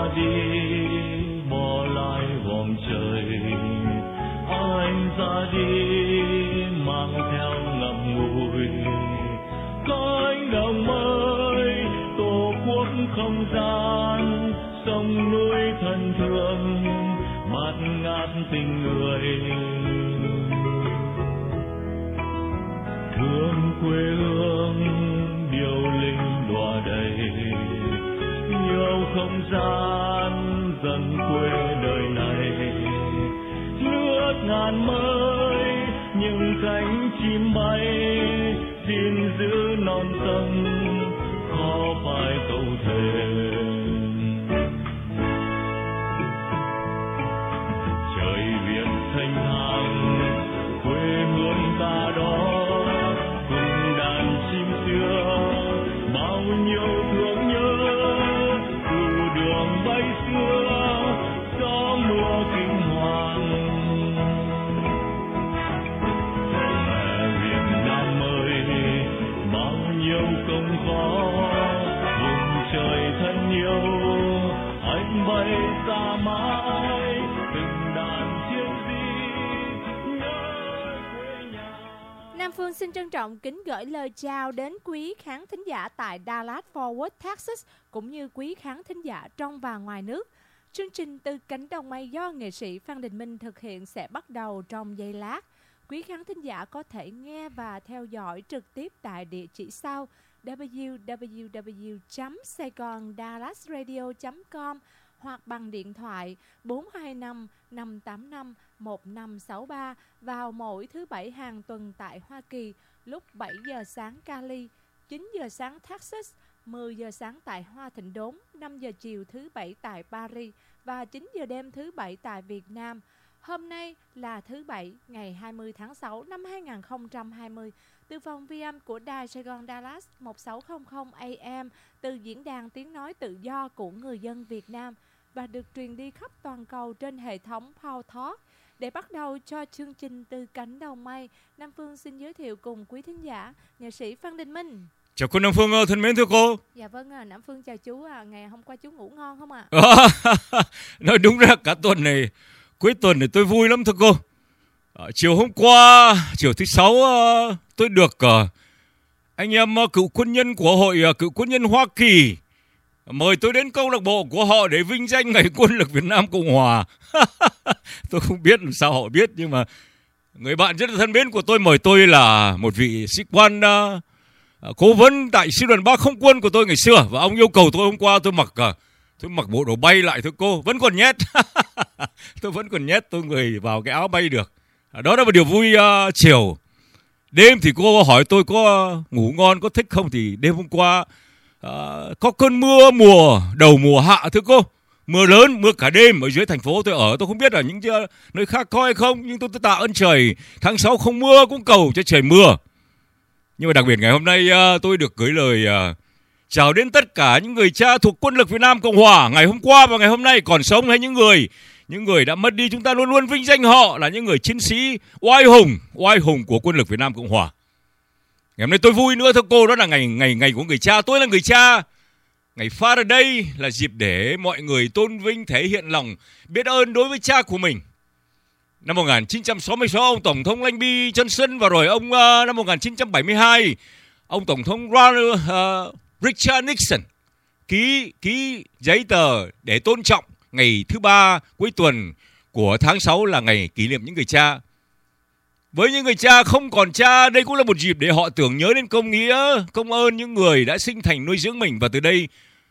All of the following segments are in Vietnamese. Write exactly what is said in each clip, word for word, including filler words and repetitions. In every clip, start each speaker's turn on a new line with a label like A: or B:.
A: đi bỏ lại vòng trời, anh ra đi mang theo ngậm ngùi cánh đồng mới tổ quốc không gian, sông núi thân thương bạt ngát tình người, thương quê hương điệu linh đọa đầy, yêu không gian dần quê đời này, nước ngàn mới những cánh chim bay, xin giữ non sông khó phải cầu thề. Trời Việt thanh thang quê hương ta đó, cùng đàn chim xưa bao nhiêu thương nhớ, từ đường bay xưa gió mưa kinh hoàng. Mẹ Việt Nam ơi bao nhiêu công khó, vùng trời thân yêu anh bay xa mãi, từng đàn chiêu di nhớ quê nhà.
B: Nam Phương xin trân trọng kính gửi lời chào đến quý khán thính giả tại Dallas Fort Worth, Texas, cũng như quý khán thính giả trong và ngoài nước. Chương trình Từ Cánh Đồng Mây do nghệ sĩ Phan Đình Minh thực hiện sẽ bắt đầu trong giây lát. Quý khán thính giả có thể nghe và theo dõi trực tiếp tại địa chỉ sau w w w chấm saigon dallas radio chấm com hoặc bằng điện thoại bốn hai năm năm tám năm một năm sáu ba vào mỗi thứ Bảy hàng tuần tại Hoa Kỳ lúc bảy giờ sáng Cali, chín giờ sáng Texas, mười giờ sáng tại Hoa Thịnh Đốn, năm giờ chiều thứ Bảy tại Paris và chín giờ đêm thứ Bảy tại Việt Nam. Hôm nay là thứ Bảy ngày hai mươi tháng sáu năm hai nghìn không trăm hai mươi, từ phòng vi âm của Đài Sài Gòn Dallas một sáu không không A M, từ diễn đàn tiếng nói tự do của người dân Việt Nam và được truyền đi khắp toàn cầu trên hệ thống Power Talk. Để bắt đầu cho chương trình Từ Cánh Đồng Mây, Nam Phương xin giới thiệu cùng quý thính giả nghệ sĩ Phan Đình Minh.
C: Chào cô Nam Phương thân mến thưa cô.
B: Dạ vâng, à, Nam Phương chào chú. À. Ngày hôm qua chú ngủ ngon không ạ?
C: À? Nói đúng ra cả tuần này, cuối tuần này tôi vui lắm thưa cô. À, chiều hôm qua, chiều thứ sáu, uh, tôi được uh, anh em uh, cựu quân nhân của hội uh, cựu quân nhân Hoa Kỳ mời tôi đến câu lạc bộ của họ để vinh danh Ngày Quân lực Việt Nam Cộng Hòa. Tôi không biết làm sao họ biết, nhưng mà người bạn rất là thân mến của tôi mời tôi là một vị sĩ quan uh, cố vấn tại sư đoàn ba không quân của tôi ngày xưa, và ông yêu cầu tôi hôm qua tôi mặc uh, tôi mặc bộ đồ bay lại thưa cô, vẫn còn nhét. Tôi vẫn còn nhét tôi người vào cái áo bay được. Đó là một điều vui. uh, Chiều đêm thì cô hỏi tôi có uh, ngủ ngon, có thích không, thì đêm hôm qua uh, có cơn mưa mùa đầu mùa hạ thưa cô, mưa lớn, mưa cả đêm ở dưới thành phố tôi ở. Tôi không biết ở những uh, nơi khác có hay không, nhưng tôi, tôi tạ ơn trời tháng sáu không mưa, cũng cầu cho trời mưa. Nhưng mà đặc biệt ngày hôm nay uh, tôi được gửi lời uh, chào đến tất cả những người cha thuộc Quân lực Việt Nam Cộng Hòa ngày hôm qua và ngày hôm nay còn sống, hay những người những người đã mất đi. Chúng ta luôn luôn vinh danh họ là những người chiến sĩ oai hùng, oai hùng của Quân lực Việt Nam Cộng Hòa. Ngày hôm nay tôi vui nữa thưa cô, đó là ngày ngày ngày của người cha. Tôi là người cha. Ngày Father Day là dịp để mọi người tôn vinh, thể hiện lòng biết ơn đối với cha của mình. Năm một nghìn chín trăm sáu mươi sáu, ông Tổng thống Lyndon Johnson, và rồi ông uh, năm một nghìn chín trăm bảy mươi hai, ông Tổng thống Ronald uh, Richard Nixon ký ký giấy tờ để tôn trọng ngày thứ ba cuối tuần của tháng sáu là ngày kỷ niệm những người cha. Với những người cha không còn cha, đây cũng là một dịp để họ tưởng nhớ đến công nghĩa, công ơn những người đã sinh thành nuôi dưỡng mình, và từ đây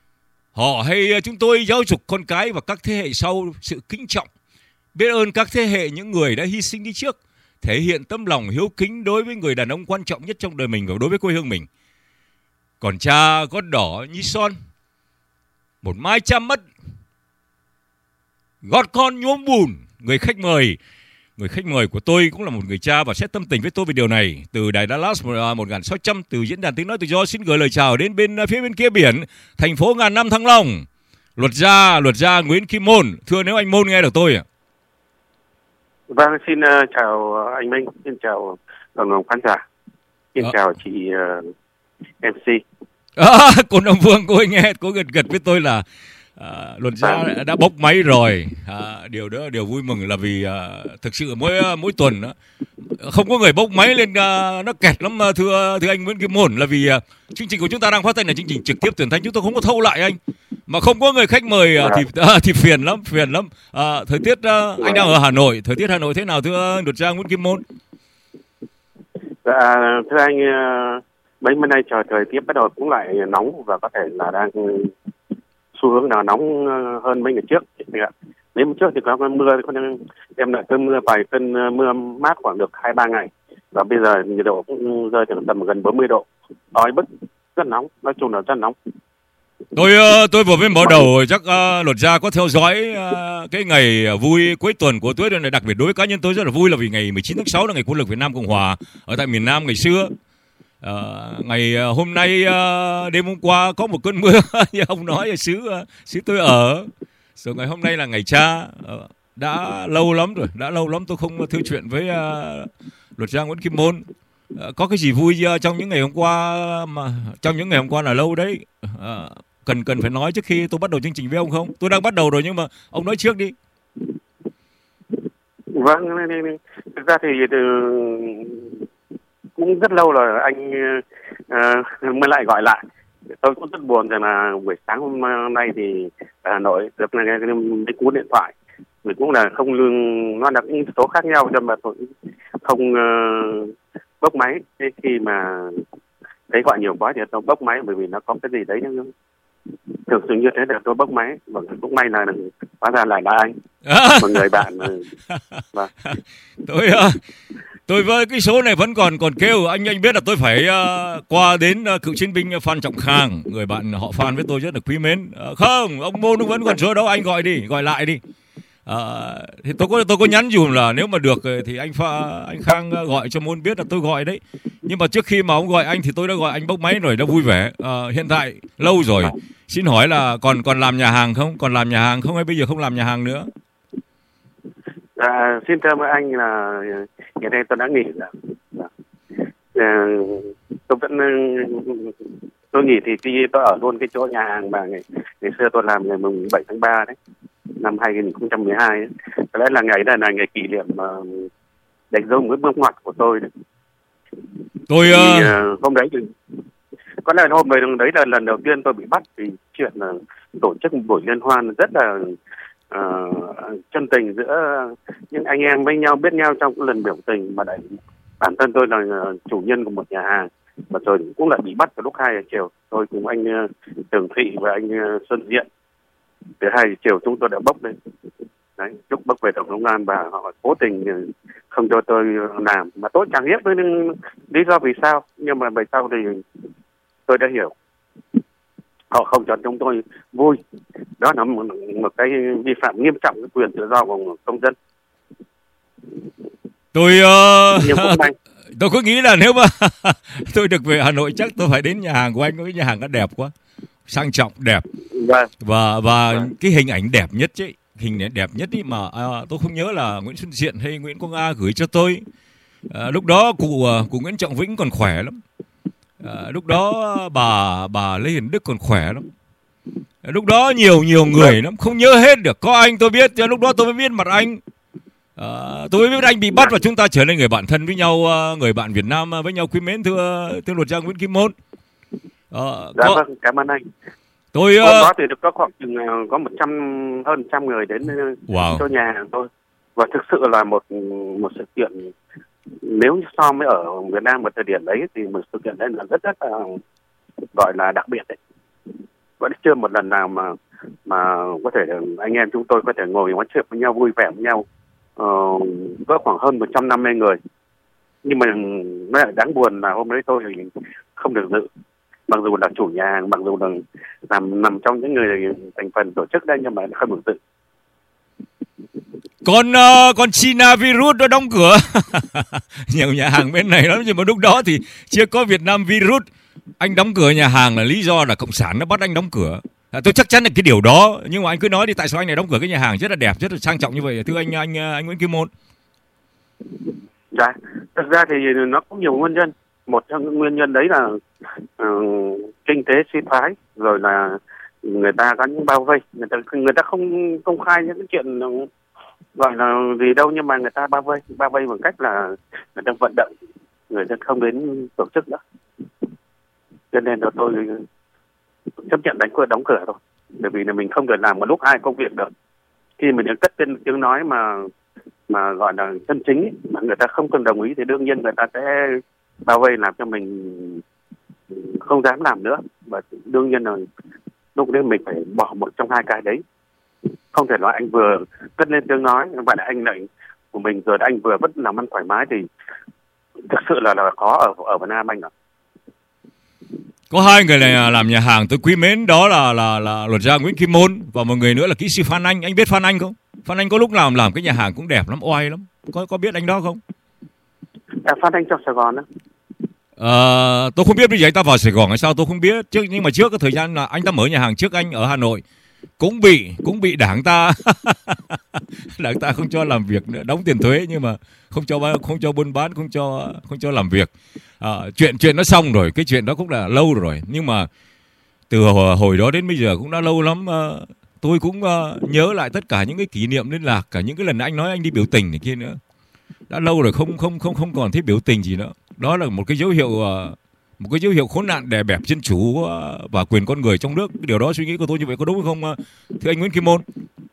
C: họ hay chúng tôi giáo dục con cái và các thế hệ sau sự kính trọng, biết ơn các thế hệ những người đã hy sinh đi trước, thể hiện tấm lòng hiếu kính đối với người đàn ông quan trọng nhất trong đời mình và đối với quê hương mình. Còn cha gót đỏ như son, một mai cha mất, gót con nhuốm bùn. Người khách mời Người khách mời của tôi cũng là một người cha và sẽ tâm tình với tôi về điều này. Từ đài Dallas một nghìn sáu trăm, từ diễn đàn tiếng nói tự do, xin gửi lời chào đến bên phía bên kia biển, thành phố ngàn năm Thăng Long, luật gia luật gia Nguyễn Kim Môn. Thưa nếu anh Môn nghe được tôi ạ.
D: Vâng, xin uh, chào anh Minh, xin chào đồng đồng khán giả, xin à. chào chị uh, em xê.
C: À, cô Nam Phương, cô ấy nghe, cô gật gật với tôi là À, luật gia đã, đã bốc máy rồi. À, điều đó điều vui mừng là vì à, thực sự mỗi mỗi tuần đó, không có người bốc máy lên à, nó kẹt lắm thưa thưa anh Nguyễn Kim Môn, là vì à, chương trình của chúng ta đang phát thanh là chương trình trực tiếp tuyển thanh, chúng tôi không có thâu lại anh, mà không có người khách mời à, thì à, thì phiền lắm phiền lắm. À, thời tiết à, anh đang ở Hà Nội, thời tiết Hà Nội thế nào thưa luật gia Nguyễn Kim Môn?
D: Dạ, thưa anh, mấy hôm nay trời thời tiết bắt đầu cũng lại nóng và có thể là đang xu hướng nào nóng hơn mấy ngày trước. Mấy hôm trước thì có cơn mưa, có đem lại cơn mưa vài cơn mưa mát khoảng được hai ba ngày, và bây giờ nhiệt độ cũng rơiถึงtầm gần bốn mươi độ, oi bức, rất nóng, nói chung là rất nóng.
C: Tôi tôi vừa mới mở đầu chắc uh, luật gia có theo dõi uh, cái ngày vui cuối tuần của tôi, này đặc biệt đối với cá nhân tôi rất là vui, là vì ngày mười chín tháng sáu là ngày quân lực Việt Nam Cộng Hòa ở tại miền Nam ngày xưa. Uh, ngày uh, hôm nay uh, đêm hôm qua có một cơn mưa như ông nói ở xứ uh, xứ tôi ở, rồi ngày hôm nay là ngày cha. Uh, đã lâu lắm rồi, đã lâu lắm tôi không thư chuyện với uh, luật gia Nguyễn Kim Môn. Uh, có cái gì vui uh, trong những ngày hôm qua mà trong những ngày hôm qua là lâu đấy. Uh, cần cần phải nói trước khi tôi bắt đầu chương trình với ông không? Tôi đang bắt đầu rồi nhưng mà ông nói trước đi.
D: Vâng, thực ra thì từ cũng rất lâu rồi anh uh, mới lại gọi lại. Tôi cũng rất buồn rằng là buổi sáng hôm nay thì Hà Nội được nghe cái cú điện thoại, mình cũng là không lương, nó là những số khác nhau cho mà tôi không uh, bốc máy. Thế khi mà thấy gọi nhiều quá thì tôi bốc máy, bởi vì nó có cái gì đấy thường thường như thế là tôi bốc máy, và cũng may là hóa ra lại là anh, một người bạn. Vâng.
C: tôi uh, tôi với cái số này vẫn còn còn kêu anh anh biết là tôi phải uh, qua đến uh, cựu chiến binh Phan Trọng Khang, người bạn họ Phan với tôi rất là quý mến. Uh, không, ông Môn vẫn còn số đó, anh gọi đi, gọi lại đi. Uh, thì tôi có tôi có nhắn dùm là nếu mà được thì anh Pha, anh Khang gọi cho Môn biết là tôi gọi đấy. Nhưng mà trước khi mà ông gọi anh thì tôi đã gọi anh bốc máy rồi, đã vui vẻ. Uh, hiện tại lâu rồi. Xin hỏi là còn còn làm nhà hàng không? Còn làm nhà hàng không hay bây giờ không làm nhà hàng nữa?
D: À, xin thưa với anh là hiện nay tôi đã nghỉ rồi. À, tôi vẫn tôi nghỉ thì khi tôi ở luôn cái chỗ nhà hàng mà ngày, ngày xưa tôi làm ngày mùng bảy tháng ba đấy, năm hai nghìn không trăm mười hai ấy. Đó là ngày đây là ngày kỷ niệm uh, đánh dấu một bước ngoặt của tôi đấy.
C: Tôi
D: thì, uh, hôm đấy thì có lẽ hôm đấy đấy là lần đầu tiên tôi bị bắt vì chuyện là tổ chức một buổi liên hoan rất là uh, chân tình giữa những anh em với nhau, biết nhau trong lần biểu tình, mà lại bản thân tôi là chủ nhân của một nhà hàng, và rồi cũng lại bị bắt vào lúc hai giờ chiều. Tôi cùng anh uh, Tường Thị và anh uh, Xuân Diện từ hai giờ chiều chúng tôi đã bốc lên đấy, lúc bốc về tổng công an, và họ cố tình không cho tôi làm, mà tôi chẳng biết lý do vì sao, nhưng mà về sau thì tôi đã hiểu họ không cho chúng tôi vui. Đó là một, một cái vi phạm nghiêm trọng cái quyền tự do của công dân.
C: Tôi uh, tôi cứ nghĩ là nếu mà tôi được về Hà Nội chắc tôi phải đến nhà hàng của anh, cái nhà hàng nó đẹp quá, sang trọng đẹp.
D: Vâng.
C: và và vâng. Cái hình ảnh đẹp nhất chứ, hình ảnh đẹp nhất ý mà à, tôi không nhớ là Nguyễn Xuân Diện hay Nguyễn Quang A gửi cho tôi. À, lúc đó cụ cụ Nguyễn Trọng Vĩnh còn khỏe lắm. À, lúc đó bà bà Lê Hiền Đức còn khỏe lắm. À, lúc đó nhiều nhiều người lắm, không nhớ hết được. Có anh tôi biết, lúc đó tôi mới biết mặt anh. À, tôi mới biết anh bị bắt và chúng ta trở nên người bạn thân với nhau, người bạn Việt Nam với nhau quý mến, thưa thưa luật gia Nguyễn Kim Môn. À,
D: dạ
C: có...
D: vâng, cảm ơn anh.
C: Tôi uh...
D: đó thì được có khoảng chừng có một trăm hơn trăm người đến
C: wow.
D: cho nhà hàng tôi, và thực sự là một một sự kiện, nếu so với ở Việt Nam một thời điểm đấy thì một sự kiện đấy là rất rất là gọi là đặc biệt đấy. Vẫn chưa một lần nào mà mà có thể anh em chúng tôi có thể ngồi nói chuyện với nhau, vui vẻ với nhau. Ờ, có khoảng hơn một trăm năm mươi người, nhưng mà nó lại đáng buồn là hôm đấy tôi không được dự, mặc dù là chủ nhà hàng, mặc dù là nằm nằm trong những người thành phần tổ chức đây, nhưng mà không được dự.
C: Con uh, con China virus nó đóng cửa. Nhiều nhà hàng bên này lắm, nhưng mà lúc đó thì chưa có Việt Nam virus. Anh đóng cửa nhà hàng là lý do là cộng sản nó bắt anh đóng cửa. À, tôi chắc chắn là cái điều đó, nhưng mà anh cứ nói đi, tại sao anh này đóng cửa cái nhà hàng rất là đẹp, rất là sang trọng như vậy, thưa anh anh anh Nguyễn Kim Môn?
D: Dạ, thực ra thì nó có nhiều nguyên nhân. Một trong những nguyên nhân đấy là uh, kinh tế suy thoái, rồi là người ta có những bao vây, người ta người ta không công khai những cái chuyện gọi là gì đâu, nhưng mà người ta bao vây bao vây bằng cách là người ta vận động người ta không đến tổ chức nữa, cho nên là tôi chấp nhận đánh cửa đóng cửa thôi, bởi vì là mình không thể làm một lúc hai công việc được. Khi mình được cất tên tiếng nói mà mà gọi là chân chính ấy, mà người ta không cần đồng ý thì đương nhiên người ta sẽ bao vây làm cho mình không dám làm nữa, và đương nhiên là lúc đấy mình phải bỏ một trong hai cái đấy. Không thể nói anh vừa cất lên tiếng nói vậy là anh lệnh của mình rồi anh vừa vẫn làm ăn thoải mái thì thực sự là là khó ở ở Việt Nam anh ạ.
C: Có hai người này làm nhà hàng tôi quý mến, đó là là là luật gia Nguyễn Kim Môn và một người nữa là kỹ sư Phan Anh. Anh biết Phan Anh không? Phan Anh có lúc nào làm cái nhà hàng cũng đẹp lắm, oai lắm. Có có biết anh đó không?
D: À, Phan Anh trong Sài Gòn đó.
C: Ờ, tôi không biết bây giờ anh ta vào Sài Gòn hay sao tôi không biết. Trước nhưng mà trước cái thời gian là anh ta mở nhà hàng trước anh ở Hà Nội cũng bị cũng bị đảng ta đảng ta không cho làm việc nữa, đóng tiền thuế nhưng mà không cho không cho buôn bán, không cho không cho làm việc. À, chuyện chuyện nó xong rồi, cái chuyện đó cũng là lâu rồi, nhưng mà từ hồi, hồi đó đến bây giờ cũng đã lâu lắm. À, tôi cũng uh, nhớ lại tất cả những cái kỷ niệm liên lạc, cả những cái lần anh nói anh đi biểu tình này kia nữa, đã lâu rồi không không không không còn thấy biểu tình gì nữa. Đó là một cái dấu hiệu uh, một cái dấu hiệu khốn nạn đè bẹp dân chủ uh, và quyền con người trong nước. Điều đó suy nghĩ của tôi như vậy có đúng không uh, thưa anh Nguyễn Kim Môn?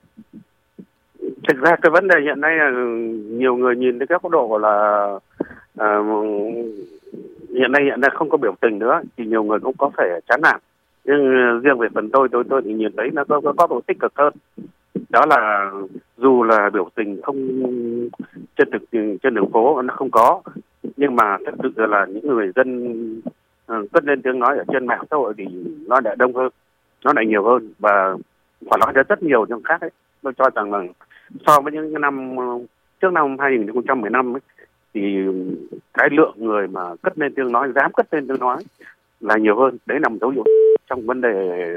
D: Thực ra cái vấn đề hiện nay là nhiều người nhìn thấy các góc độ là uh, hiện nay hiện nay không có biểu tình nữa thì nhiều người cũng có thể chán nản, nhưng riêng về phần tôi tôi tôi thì nhìn thấy nó có có góc độ tích cực hơn, đó là dù là biểu tình không trên thực trên đường phố nó không có, nhưng mà thực sự là những người dân uh, cất lên tiếng nói ở trên mạng xã hội thì nó lại đông hơn, nó lại nhiều hơn, và phải nói ra rất nhiều trong khác ấy. Tôi cho rằng là so với những năm trước năm hai nghìn không trăm mười lăm ấy, thì cái lượng người mà cất lên tiếng nói, dám cất lên tiếng nói là nhiều hơn. Đấy là một dấu hiệu trong vấn đề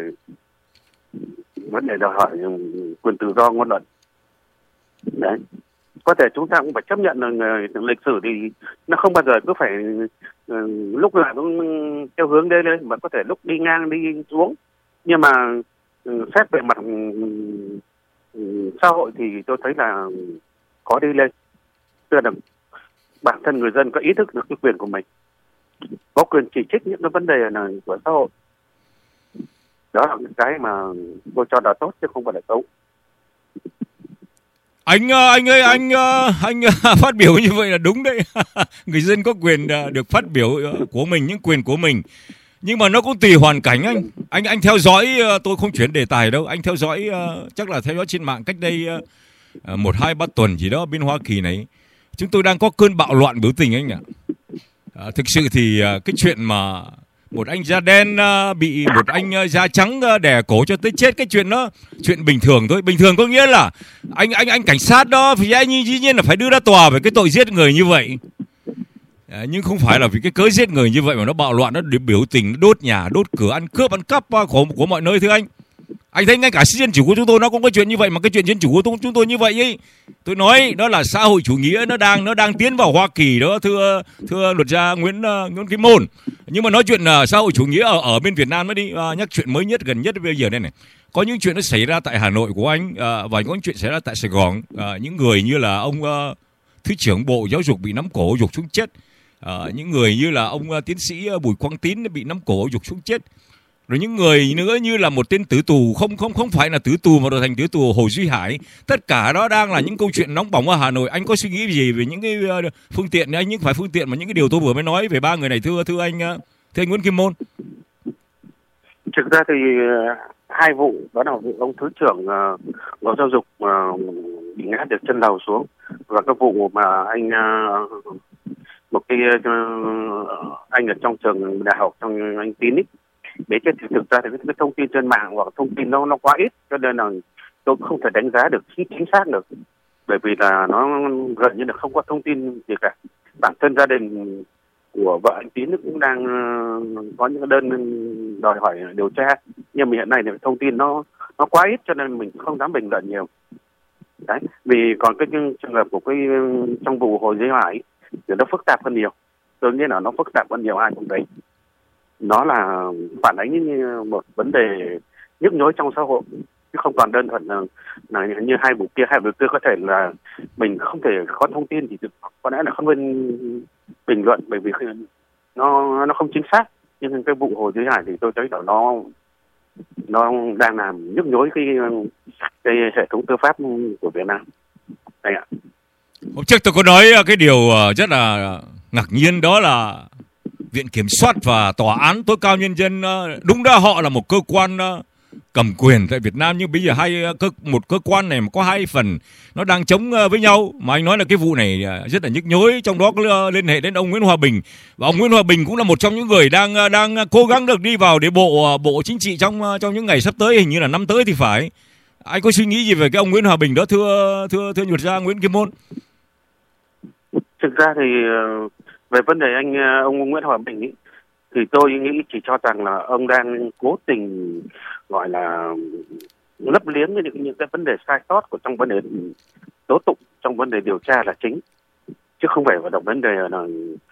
D: vấn đề đòi hỏi quyền tự do ngôn luận. Đấy, có thể chúng ta cũng phải chấp nhận là lịch sử thì nó không bao giờ cứ phải uh, lúc nào cũng theo hướng đây lên, mà có thể lúc đi ngang đi xuống, nhưng mà uh, xét về mặt uh, xã hội thì tôi thấy là có đi lên, tức là bản thân người dân có ý thức được cái quyền của mình, có quyền chỉ trích những cái vấn đề này của xã hội. Đó là cái mà tôi cho là tốt chứ không phải là xấu.
C: Anh anh ơi anh anh phát biểu như vậy là đúng đấy. Người dân có quyền được phát biểu của mình, những quyền của mình, nhưng mà nó cũng tùy hoàn cảnh. Anh anh anh theo dõi, tôi không chuyển đề tài đâu, anh theo dõi chắc là theo dõi trên mạng cách đây một hai ba tuần gì đó bên Hoa Kỳ này, chúng tôi đang có cơn bạo loạn biểu tình anh ạ. À, thực sự thì cái chuyện mà một anh da đen uh, bị một anh uh, da trắng uh, đè cổ cho tới chết, cái chuyện đó chuyện bình thường thôi. Bình thường có nghĩa là anh anh anh cảnh sát đó thì anh dĩ nhiên là phải đưa ra tòa về cái tội giết người như vậy, à, nhưng không phải là vì cái cớ giết người như vậy mà nó bạo loạn, nó biểu tình, nó đốt nhà, đốt cửa, ăn cướp, ăn cắp uh, của của mọi nơi thưa anh. Anh thấy ngay cả dân chủ của chúng tôi nó cũng có chuyện như vậy, mà cái chuyện dân chủ của chúng tôi như vậy ấy, tôi nói đó là xã hội chủ nghĩa nó đang nó đang tiến vào Hoa Kỳ đó thưa thưa luật gia Nguyễn uh, Nguyễn Kim Môn. Nhưng mà nói chuyện uh, xã hội chủ nghĩa ở ở bên Việt Nam mới đi, uh, nhắc chuyện mới nhất gần nhất bây giờ đây này, có những chuyện nó xảy ra tại Hà Nội của anh, uh, và có những chuyện xảy ra tại Sài Gòn, uh, những người như là ông uh, thứ trưởng Bộ Giáo dục bị nắm cổ dục xuống chết, uh, những người như là ông uh, tiến sĩ uh, Bùi Quang Tín bị nắm cổ dục xuống chết. Rồi những người nữa như là một tên tử tù, không không không phải là tử tù mà rồi thành tử tù, Hồ Duy Hải. Tất cả đó đang là những câu chuyện nóng bỏng ở Hà Nội. Anh có suy nghĩ gì về những cái phương tiện, anh những phải phương tiện mà những cái điều tôi vừa mới nói về ba người này thưa thưa anh thưa anh Nguyễn Kim Môn?
D: Thực ra thì hai vụ, đó là vụ ông thứ trưởng uh, Bộ Giáo dục uh, bị ngã được chân đầu xuống, và cái vụ mà anh uh, một cái uh, anh ở trong trường đại học, trong anh Tín ấy. Đấy, chứ thực ra thì cái thông tin trên mạng hoặc thông tin nó nó quá ít, cho nên là tôi không thể đánh giá được chính xác được, bởi vì là nó gần như là không có thông tin gì cả. Bản thân gia đình của vợ anh Tín cũng đang uh, có những đơn đòi hỏi điều tra, nhưng mà hiện nay thì thông tin nó nó quá ít cho nên mình không dám bình luận nhiều. Đấy, vì còn cái trường hợp của cái trong vụ Hồ Duy Hải thì nó phức tạp hơn nhiều, tôi nghĩ là nó phức tạp hơn nhiều ai cũng đấy. Nó là phản ánh như một vấn đề nhức nhối trong xã hội, chứ không còn đơn thuần là, là như hai vụ kia. Hai vụ kia có thể là mình không thể có thông tin thì có lẽ là không nên bình luận, bởi vì nó nó không chính xác. Nhưng cái vụ Hồ Duy Hải thì tôi thấy là nó nó đang làm nhức nhối cái cái hệ thống tư pháp của Việt Nam. Đây ạ.
C: Hôm trước tôi có nói cái điều rất là ngạc nhiên, đó là Viện Kiểm soát và Tòa án tối cao nhân dân, đúng ra họ là một cơ quan cầm quyền tại Việt Nam, nhưng bây giờ hai cơ một cơ quan này mà có hai phần nó đang chống với nhau. Mà anh nói là cái vụ này rất là nhức nhối, trong đó có liên hệ đến ông Nguyễn Hòa Bình, và ông Nguyễn Hòa Bình cũng là một trong những người đang đang cố gắng được đi vào để bộ bộ chính trị trong trong những ngày sắp tới, hình như là năm tới thì phải. Anh có suy nghĩ gì về cái ông Nguyễn Hòa Bình đó, thưa thưa thưa luật gia Nguyễn Kim Môn?
D: Thực ra thì về vấn đề anh ông Nguyễn Hòa Bình ý, thì tôi nghĩ chỉ cho rằng là ông đang cố tình gọi là lấp liếm những những cái vấn đề sai sót của trong vấn đề tố tụng, trong vấn đề điều tra là chính, chứ không phải vào động vấn đề là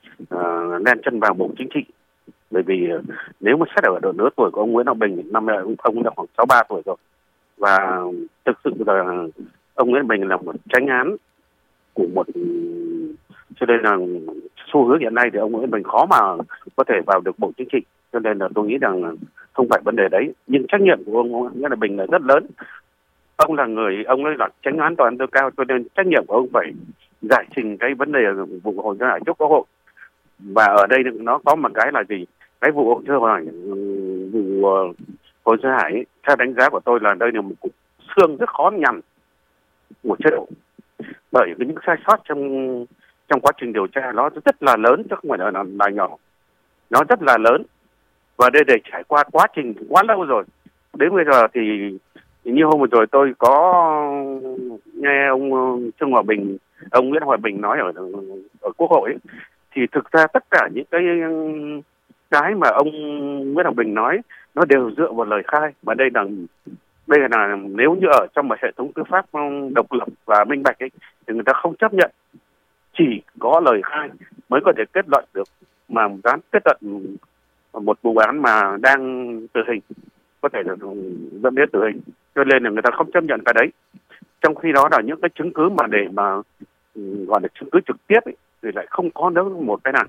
D: uh, len chân vào bộ chính trị. Bởi vì uh, nếu mà xét ở độ lứa tuổi của ông Nguyễn Hòa Bình, năm nay ông, ông đã khoảng sáu mươi ba tuổi rồi, và thực sự là ông Nguyễn Hòa Bình là một chánh án của một, cho nên là xu hướng hiện nay thì ông Nguyễn Hòa Bình khó mà có thể vào được bộ chính trị. Cho nên là tôi nghĩ rằng không phải vấn đề đấy, nhưng trách nhiệm của ông Nguyễn Hòa Bình là rất lớn. Ông là người, ông ấy là chánh án tòa án tối cao, cho nên trách nhiệm của ông phải giải trình cái vấn đề vụ Hồ Duy Hải trước Quốc hội. Và ở đây nó có một cái là gì? Cái vụ Hồ Duy Hải, vụ Hồ Duy Hải, theo đánh giá của tôi là đây là một cục xương rất khó nhằn của chế độ, bởi những sai sót trong trong quá trình điều tra nó rất là lớn, chứ không phải là, là, là nhỏ, nó rất là lớn. Và đây để trải qua quá trình quá lâu rồi, đến bây giờ thì, thì như hôm vừa rồi tôi có nghe ông Trương Hòa Bình, ông Nguyễn Hòa Bình nói ở ở Quốc hội ấy, thì thực ra tất cả những cái cái mà ông Nguyễn Hòa Bình nói nó đều dựa vào lời khai. Và đây là đây là nếu như ở trong một hệ thống tư pháp độc lập và minh bạch ấy, thì người ta không chấp nhận chỉ có lời khai mới có thể kết luận được, mà dám kết luận một vụ án mà đang tử hình, có thể là dẫn đến tử hình. Cho nên là người ta không chấp nhận cái đấy. Trong khi đó là những cái chứng cứ mà để mà gọi là chứng cứ trực tiếp ấy, thì lại không có đâu một cái nào.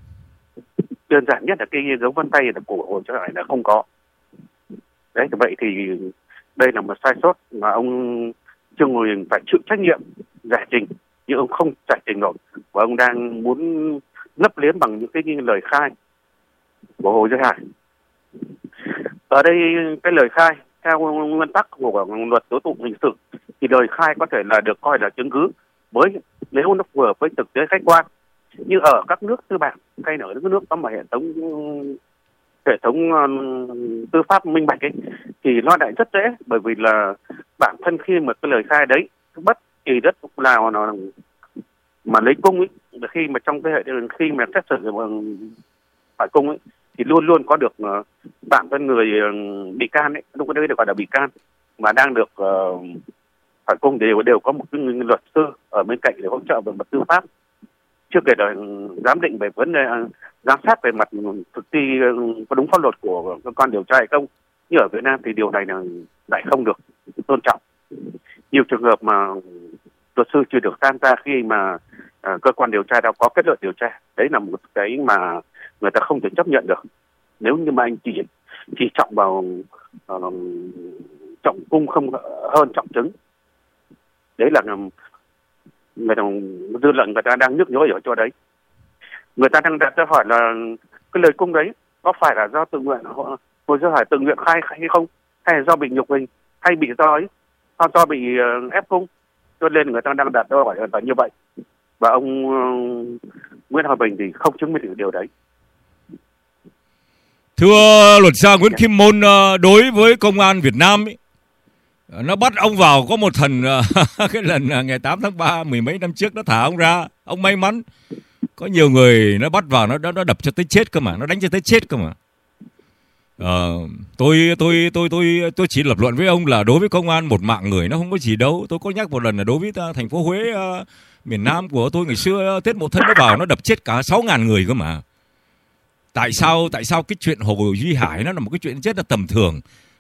D: Đơn giản nhất là cái dấu vân tay là của Hồ Duy Hải là không có. Đấy, vậy thì đây là một sai sót mà ông Trương Hòa Bình phải chịu trách nhiệm giải trình, nhưng ông không giải trình nổi, và ông đang muốn lấp liếm bằng những cái lời khai của Hồ Duy Hải. Ở đây cái lời khai theo nguyên tắc của luật tố tụng hình sự thì lời khai có thể là được coi là chứng cứ với nếu nó phù hợp với thực tế khách quan. Như ở các nước tư bản hay ở những nước có mà hệ thống hệ thống tư pháp minh bạch ấy, thì nó lại rất dễ, bởi vì là bản thân khi mà cái lời khai đấy bất kỳ đất nào nó mà lấy cung ấy, khi mà trong cái hệ khi mà xét xử phải cung ấy, thì luôn luôn có được uh, bản thân người uh, bị can ấy, lúc đấy được gọi là bị can mà đang được uh, phải cung đều đều có một cái luật sư ở bên cạnh để hỗ trợ về mặt tư pháp, chưa kể là giám định về vấn đề uh, giám sát về mặt thực thi uh, có đúng pháp luật của cơ quan điều tra hay không. Như ở Việt Nam thì điều này là lại không được tôn trọng. Nhiều trường hợp mà luật sư chưa được tham gia khi mà uh, cơ quan điều tra đã có kết luận điều tra, đấy là một cái mà người ta không thể chấp nhận được. Nếu như mà anh chỉ chỉ trọng vào uh, trọng cung không hơn trọng chứng, đấy là người ta dư luận người ta đang nhức nhối ở chỗ đấy. Người ta đang đặt câu hỏi là cái lời cung đấy có phải là do tự nguyện Hồ Duy Hải tự nguyện khai hay không, hay là do bị nhục hình, hay bị do ấy, hoặc do bị uh, ép cung. Cho nên người ta đang đặt câu hỏi là như vậy, và ông uh, Nguyễn Hòa Bình thì không chứng minh được điều đấy.
C: Thưa luật gia Nguyễn Kim Môn, đối với công an Việt Nam ấy, nó bắt ông vào có một thần cái lần ngày tám tháng ba mười mấy năm trước nó thả ông ra, ông may mắn. Có nhiều người nó bắt vào nó nó đập cho tới chết cơ mà, nó đánh cho tới chết cơ mà. Ờ, tôi tôi tôi tôi tôi chỉ lập luận với ông là đối với công an một mạng người nó không có gì đâu. Tôi có nhắc một lần là đối với thành phố Huế, uh, miền Nam của tôi ngày xưa, Tết Mậu Thân nó vào nó đập chết cả sáu ngàn người cơ mà. Tại sao tại sao cái chuyện Hồ Duy Hải nó là một cái chuyện rất là tầm thường,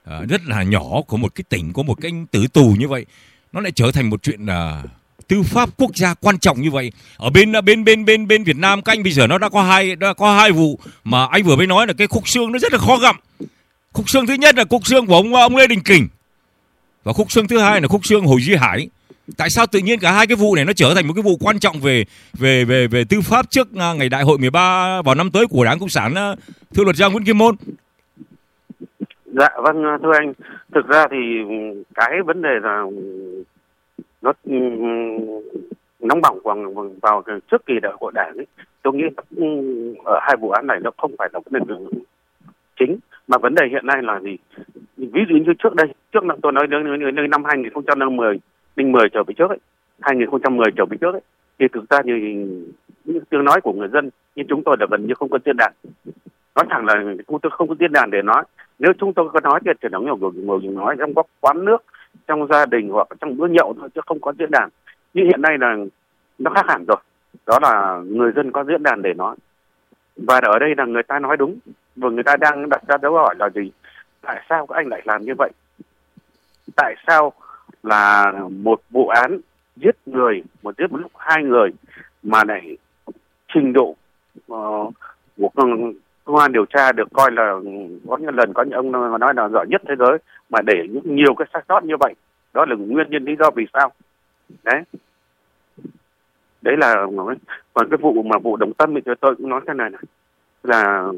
C: uh, rất là nhỏ của một cái tỉnh, có một cái anh tử tù như vậy, nó lại trở thành một chuyện uh, tư pháp quốc gia quan trọng như vậy. Ở bên bên bên bên bên Việt Nam các anh bây giờ nó đã có hai đã có hai vụ mà anh vừa mới nói là cái khúc xương nó rất là khó gặm. Khúc xương thứ nhất là khúc xương của ông ông Lê Đình Kình, và khúc xương thứ hai là khúc xương Hồ Duy Hải. Tại sao tự nhiên cả hai cái vụ này nó trở thành một cái vụ quan trọng về về về về tư pháp trước ngày đại hội mười ba vào năm tới của Đảng Cộng sản, thưa luật gia Nguyễn Kim Môn?
D: Dạ vâng, thưa anh, thực ra thì cái vấn đề là nó nóng bỏng vào, vào trước kỳ đại hội Đảng ấy, tôi nghĩ ở hai vụ án này nó không phải là vấn đề chính, mà vấn đề hiện nay là gì? Ví dụ như trước đây, trước năm tôi nói đến năm hai nghìn không trăm mười Ninh mười trở về trước ấy, hai nghìn không trăm mười trở về trước ấy, thì thực ra như những tiếng nói của người dân như chúng tôi là gần như không có diễn đàn. Nói thẳng là chúng tôi không có diễn đàn để nói. Nếu chúng tôi có nói thì chỉ nói nhiều người nói trong các quán nước, trong gia đình hoặc trong bữa nhậu thôi, chứ không có diễn đàn. Nhưng hiện nay là nó khác hẳn rồi. Đó là người dân có diễn đàn để nói. Và ở đây là người ta nói đúng, và người ta đang đặt ra dấu hỏi là gì? Tại sao các anh lại làm như vậy? Tại sao là một vụ án giết người, một giết một lúc hai người mà lại trình độ uh, của công an điều tra được coi là có những lần có những ông nói là giỏi nhất thế giới, mà để những nhiều cái sai sót như vậy, đó là nguyên nhân lý do vì sao? Đấy, đấy là còn cái vụ mà vụ Đồng Tâm thì tôi cũng nói thế này này, là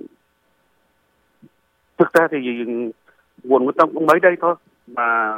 D: thực ra thì nguồn của Tâm cũng mấy đây thôi, mà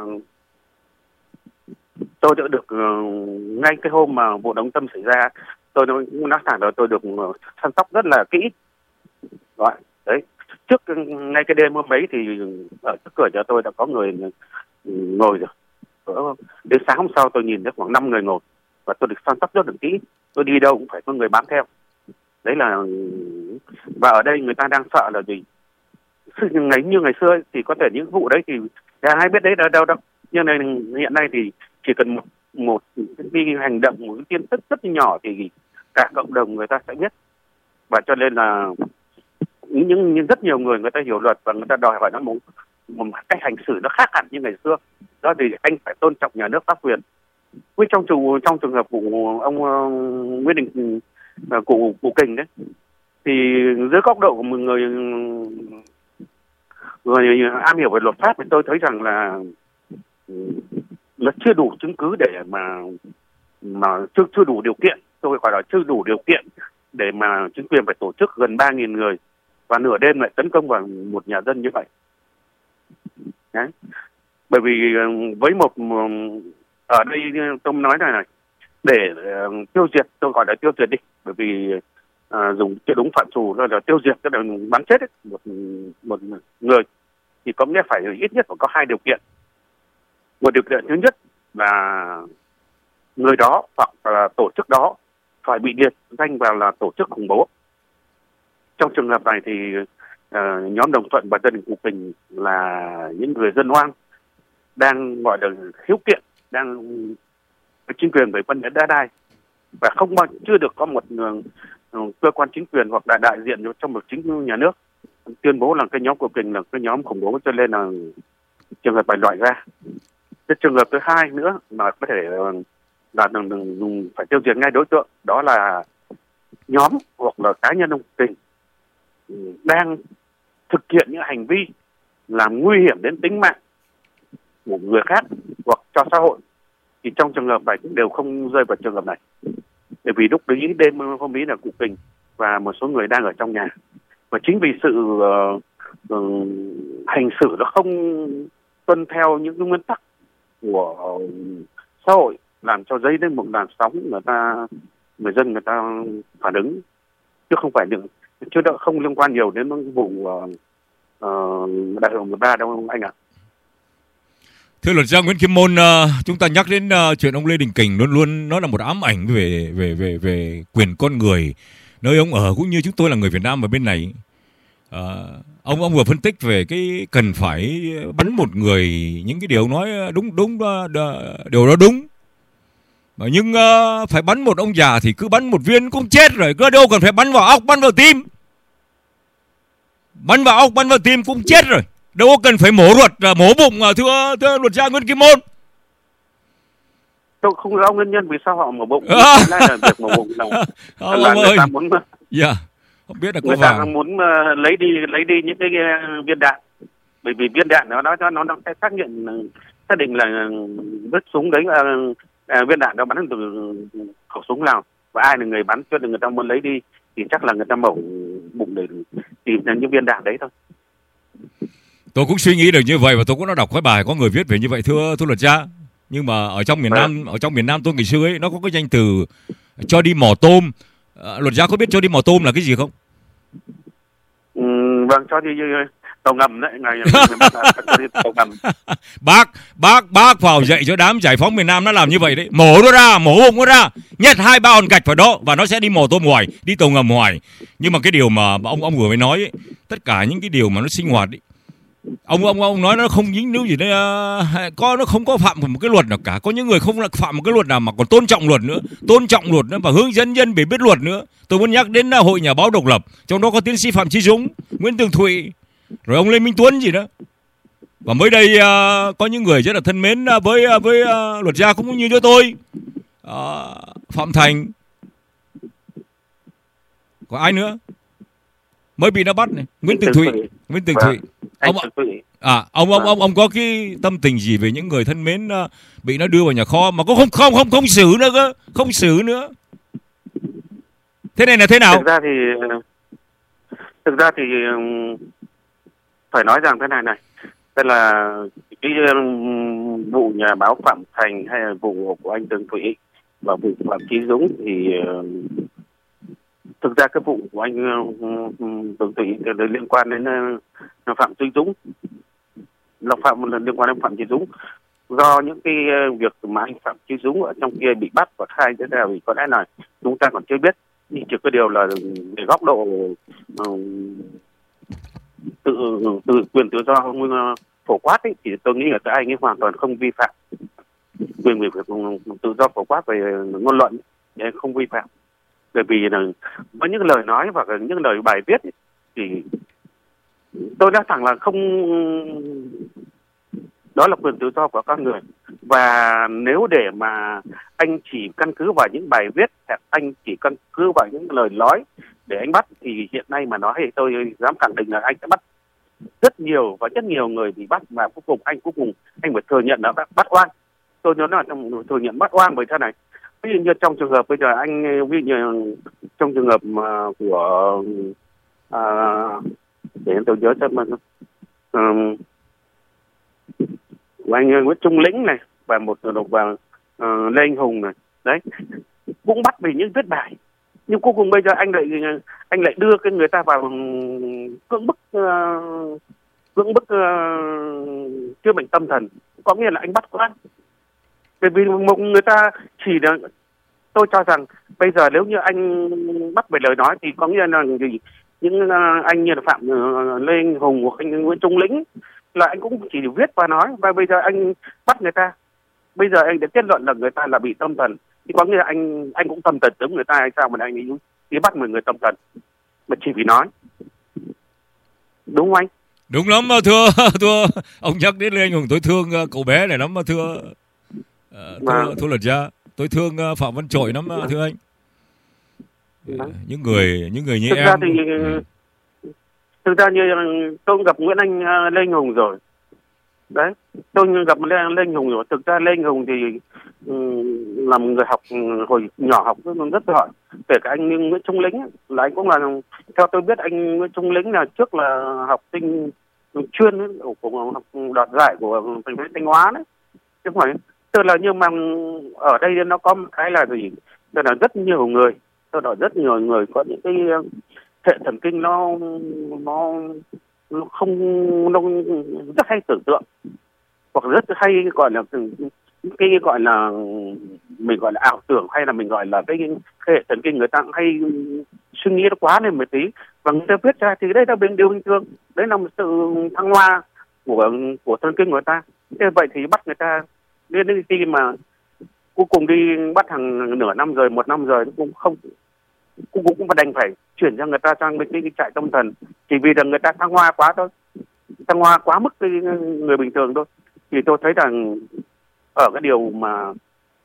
D: tôi đã được uh, ngay cái hôm mà vụ Đồng Tâm xảy ra, tôi cũng nói thẳng rồi, tôi được uh, săn sóc rất là kỹ. Rồi, đấy, trước ngay cái đêm hôm ấy thì ở trước cửa nhà tôi đã có người ngồi rồi. Đến sáng hôm sau tôi nhìn thấy khoảng năm người ngồi, và tôi được săn sóc rất là kỹ. Tôi đi đâu cũng phải có người bám theo. Đấy là, và ở đây người ta đang sợ là gì? Ngày như ngày xưa ấy, thì có thể những vụ đấy thì ai biết đấy là đâu đâu. Nhưng này, hiện nay thì chỉ cần một, một cái hành động, một cái tin tức rất nhỏ thì cả cộng đồng người ta sẽ biết. Và cho nên là những, những rất nhiều người người ta hiểu luật và người ta đòi hỏi nó một, một cách hành xử nó khác hẳn như ngày xưa. Đó thì anh phải tôn trọng nhà nước pháp quyền. Với trong trường trong trường hợp của ông uh, Nguyễn Đình uh, cụ cụ Kình đấy, thì dưới góc độ của một người người am hiểu về luật pháp thì tôi thấy rằng là nó chưa đủ chứng cứ để mà mà chưa chưa đủ điều kiện, tôi gọi là chưa đủ điều kiện để mà chính quyền phải tổ chức gần ba nghìn người và nửa đêm lại tấn công vào một nhà dân như vậy. Đấy. Bởi vì với một ở đây tôi nói này này, để uh, tiêu diệt, tôi gọi là tiêu diệt đi, bởi vì uh, dùng chưa đúng phạm trù đó là tiêu diệt, tức là bắn chết ấy, một một người thì có nghĩa phải ít nhất phải có hai điều kiện. Một điều kiện thứ nhất là người đó hoặc là tổ chức đó phải bị liệt danh vào là tổ chức khủng bố. Trong trường hợp này thì uh, nhóm Đồng Thuận và gia đình Cụ Kình là những người dân oan đang gọi là khiếu kiện, đang chính quyền về vấn đề đa đai, và không bao chưa được có một uh, cơ quan chính quyền hoặc là đại diện trong một chính nhà nước tuyên bố là cái nhóm Cụ Kình là cái nhóm khủng bố, cho nên là trường hợp phải loại ra. Cái trường hợp thứ hai nữa mà có thể là đừng phải tiêu diệt ngay đối tượng, đó là nhóm hoặc là cá nhân ông Kình đang thực hiện những hành vi làm nguy hiểm đến tính mạng của người khác hoặc cho xã hội, thì trong trường hợp này cũng đều không rơi vào trường hợp này. Bởi vì lúc đấy đêm hôm ấy là Cụ Kình và một số người đang ở trong nhà, và chính vì sự uh, uh, hành xử nó không tuân theo những cái nguyên tắc của uh, xã hội, làm cho dấy lên một làn sóng người ta người dân người ta phản ứng, chứ không phải những chứ đỡ không liên quan nhiều đến vụ uh, uh, đại hội mười ba đâu anh ạ.
C: Thưa luật gia Nguyễn Kim Môn, uh, chúng ta nhắc đến uh, chuyện ông Lê Đình Kình luôn luôn nó là một ám ảnh về về về về quyền con người nơi ông ở, cũng như chúng tôi là người Việt Nam ở bên này. Uh, ông ông vừa phân tích về cái cần phải bắn một người, những cái điều nói đúng đúng uh, điều đó đúng. Mà nhưng uh, phải bắn một ông già thì cứ bắn một viên cũng chết rồi, cứ đâu cần phải bắn vào óc, bắn vào tim. Bắn vào óc, bắn vào tim cũng chết rồi. Đâu có cần phải mổ ruột, mổ bụng thưa thưa luật gia Nguyễn Kim Môn.
D: Tôi không rõ nguyên nhân vì sao họ mổ bụng. À. Là việc mổ bụng là,
C: à,
D: là người
C: ơi.
D: ta muốn,
C: yeah. Không biết là có
D: người
C: vàng.
D: ta muốn uh, lấy đi lấy đi những cái uh, viên đạn, bởi vì viên đạn nó nó nó nó sẽ xác nhận xác định là vết súng đấy, uh, uh, viên đạn đó bắn từ khẩu súng nào và ai là người bắn, cho nên người ta muốn lấy đi thì chắc là người ta mổ bụng để tìm ra những viên đạn đấy thôi.
C: Tôi cũng suy nghĩ được như vậy và tôi cũng đã đọc cái bài có người viết về như vậy thưa thưa luật gia. Nhưng mà ở trong miền à. Nam ở trong miền Nam tôi ngày xưa ấy nó có cái danh từ cho đi mò tôm. À, luật gia có biết cho đi mò tôm là cái gì không?
D: Ừ, vâng, cho đi tàu ngầm đấy, ngày cho đi tàu ngầm.
C: Bác bác bác vào dạy cho đám giải phóng miền Nam nó làm như vậy đấy, mổ nó ra, mổ bụng nó ra, nhét hai ba hòn gạch vào đó và nó sẽ đi mò tôm hoài, đi tàu ngầm hoài. Nhưng mà cái điều mà ông ông vừa mới nói ấy, tất cả những cái điều mà nó sinh hoạt ấy, ông ông ông nói nó không dính níu gì đấy, uh, có nó không có phạm một cái luật nào cả. Có những người không là phạm một cái luật nào mà còn tôn trọng luật nữa, tôn trọng luật nữa và hướng dẫn dân để biết luật nữa. Tôi muốn nhắc đến uh, Hội Nhà báo độc lập, trong đó có tiến sĩ Phạm Chí Dũng, Nguyễn Tường Thụy, rồi ông Lê Minh Tuấn gì đó. Và mới đây uh, có những người rất là thân mến uh, với uh, với uh, luật gia cũng như cho tôi, uh, Phạm Thành, có ai nữa mới bị nó bắt này, Nguyễn Tường Thụy, Nguyễn Tường Thụy. Ông à ông ông ông ông có cái tâm tình gì về những người thân mến uh, bị nó đưa vào nhà kho mà có không không không không xử nữa cơ, không xử nữa. Thế này là thế nào?
D: Thực ra thì thực ra thì phải nói rằng thế này này, tức là cái vụ nhà báo Phạm Thành hay là vụ của anh Tường Thụy và vụ Phạm Chí Dũng thì thực ra cái vụ của anh Tường Thụy liên quan đến Phạm Chí Dũng, là phạm liên quan đến Phạm Chí Dũng, do những cái việc mà anh Phạm Chí Dũng ở trong kia bị bắt và khai thế nào thì có lẽ là chúng ta còn chưa biết. Nhưng chỉ có điều là về góc độ uh, tự tự quyền tự do uh, phổ quát ấy, thì tôi nghĩ là các anh ấy hoàn toàn không vi phạm quyền quyền tự do phổ quát về ngôn luận, thì không vi phạm. Bởi vì là với những lời nói và những lời bài viết ấy, thì tôi nói thẳng là không, đó là quyền tự do của con người. Và nếu để mà anh chỉ căn cứ vào những bài viết hoặc anh chỉ căn cứ vào những lời nói để anh bắt, thì hiện nay mà nói thì tôi dám khẳng định là anh sẽ bắt rất nhiều và rất nhiều người bị bắt, và cuối cùng anh cuối cùng anh phải thừa nhận là bắt oan. Tôi nhớ là thừa nhận bắt oan bởi thế này. Ví dụ như trong trường hợp bây giờ anh, ví dụ như trong trường hợp mà của à, để tôi nhớ xem mà um, của anh Nguyễn Trung Lĩnh này và một đồng và uh, Lê Anh Hùng này, đấy cũng bắt vì những viết bài, nhưng cuối cùng bây giờ anh lại anh lại đưa cái người ta vào cưỡng bức uh, cưỡng bức uh, chữa bệnh tâm thần, có nghĩa là anh bắt oan. Bởi vì một người ta chỉ là, tôi cho rằng bây giờ nếu như anh bắt về lời nói thì có nghĩa là gì, những uh, anh như là Phạm uh, Lê Anh Hùng hoặc anh Nguyễn Trung Lĩnh là anh cũng chỉ viết và nói, và bây giờ anh bắt người ta, bây giờ anh đã kết luận là người ta là bị tâm thần, thì có nghĩa là anh anh cũng tâm thần giống người ta hay sao mà anh ấy đi bắt một người tâm thần mà chỉ vì nói, đúng không anh?
C: Đúng lắm thưa thưa ông nhắc đến Lê Anh Hùng, tôi thương cậu bé này lắm mà thưa uh, thưa, thưa luật gia, tôi thương Phạm Văn Trội lắm thưa anh. Đó. những người những người như
D: thực
C: em
D: ra thì thực ra như tôi gặp Nguyễn Anh Lê Anh Hùng rồi đấy, tôi gặp Lê, Lê Anh Hùng rồi. Thực ra Lê Anh Hùng thì um, là một người học hồi nhỏ học rất, rất giỏi, kể cả anh Nguyễn Trung Lĩnh là anh cũng là, theo tôi biết anh Nguyễn Trung Lĩnh là trước là học sinh chuyên của học đoạt giải của thành phố Thanh Hóa đấy, chứ không phải. Tức là nhưng mà ở đây nó có một cái là gì, tức là rất nhiều người, tôi nói rất nhiều người có những cái hệ thần kinh nó nó nó không, nó rất hay tưởng tượng hoặc rất hay gọi là cái gọi là mình gọi là ảo tưởng, hay là mình gọi là cái hệ thần kinh người ta hay suy nghĩ nó quá lên một tí, và người ta viết ra thì đấy là bình điều bình thường, đấy là một sự thăng hoa của của thần kinh của người ta. Thế vậy thì bắt người ta đến đến khi mà cuối cùng đi bắt hàng nửa năm rồi, một năm rồi cũng không, cũng cũng cũng đành phải chuyển cho người ta sang bên cái trại tâm thần, chỉ vì là người ta thăng hoa quá thôi. thăng hoa quá mức cái người bình thường thôi. Thì tôi thấy rằng ở cái điều mà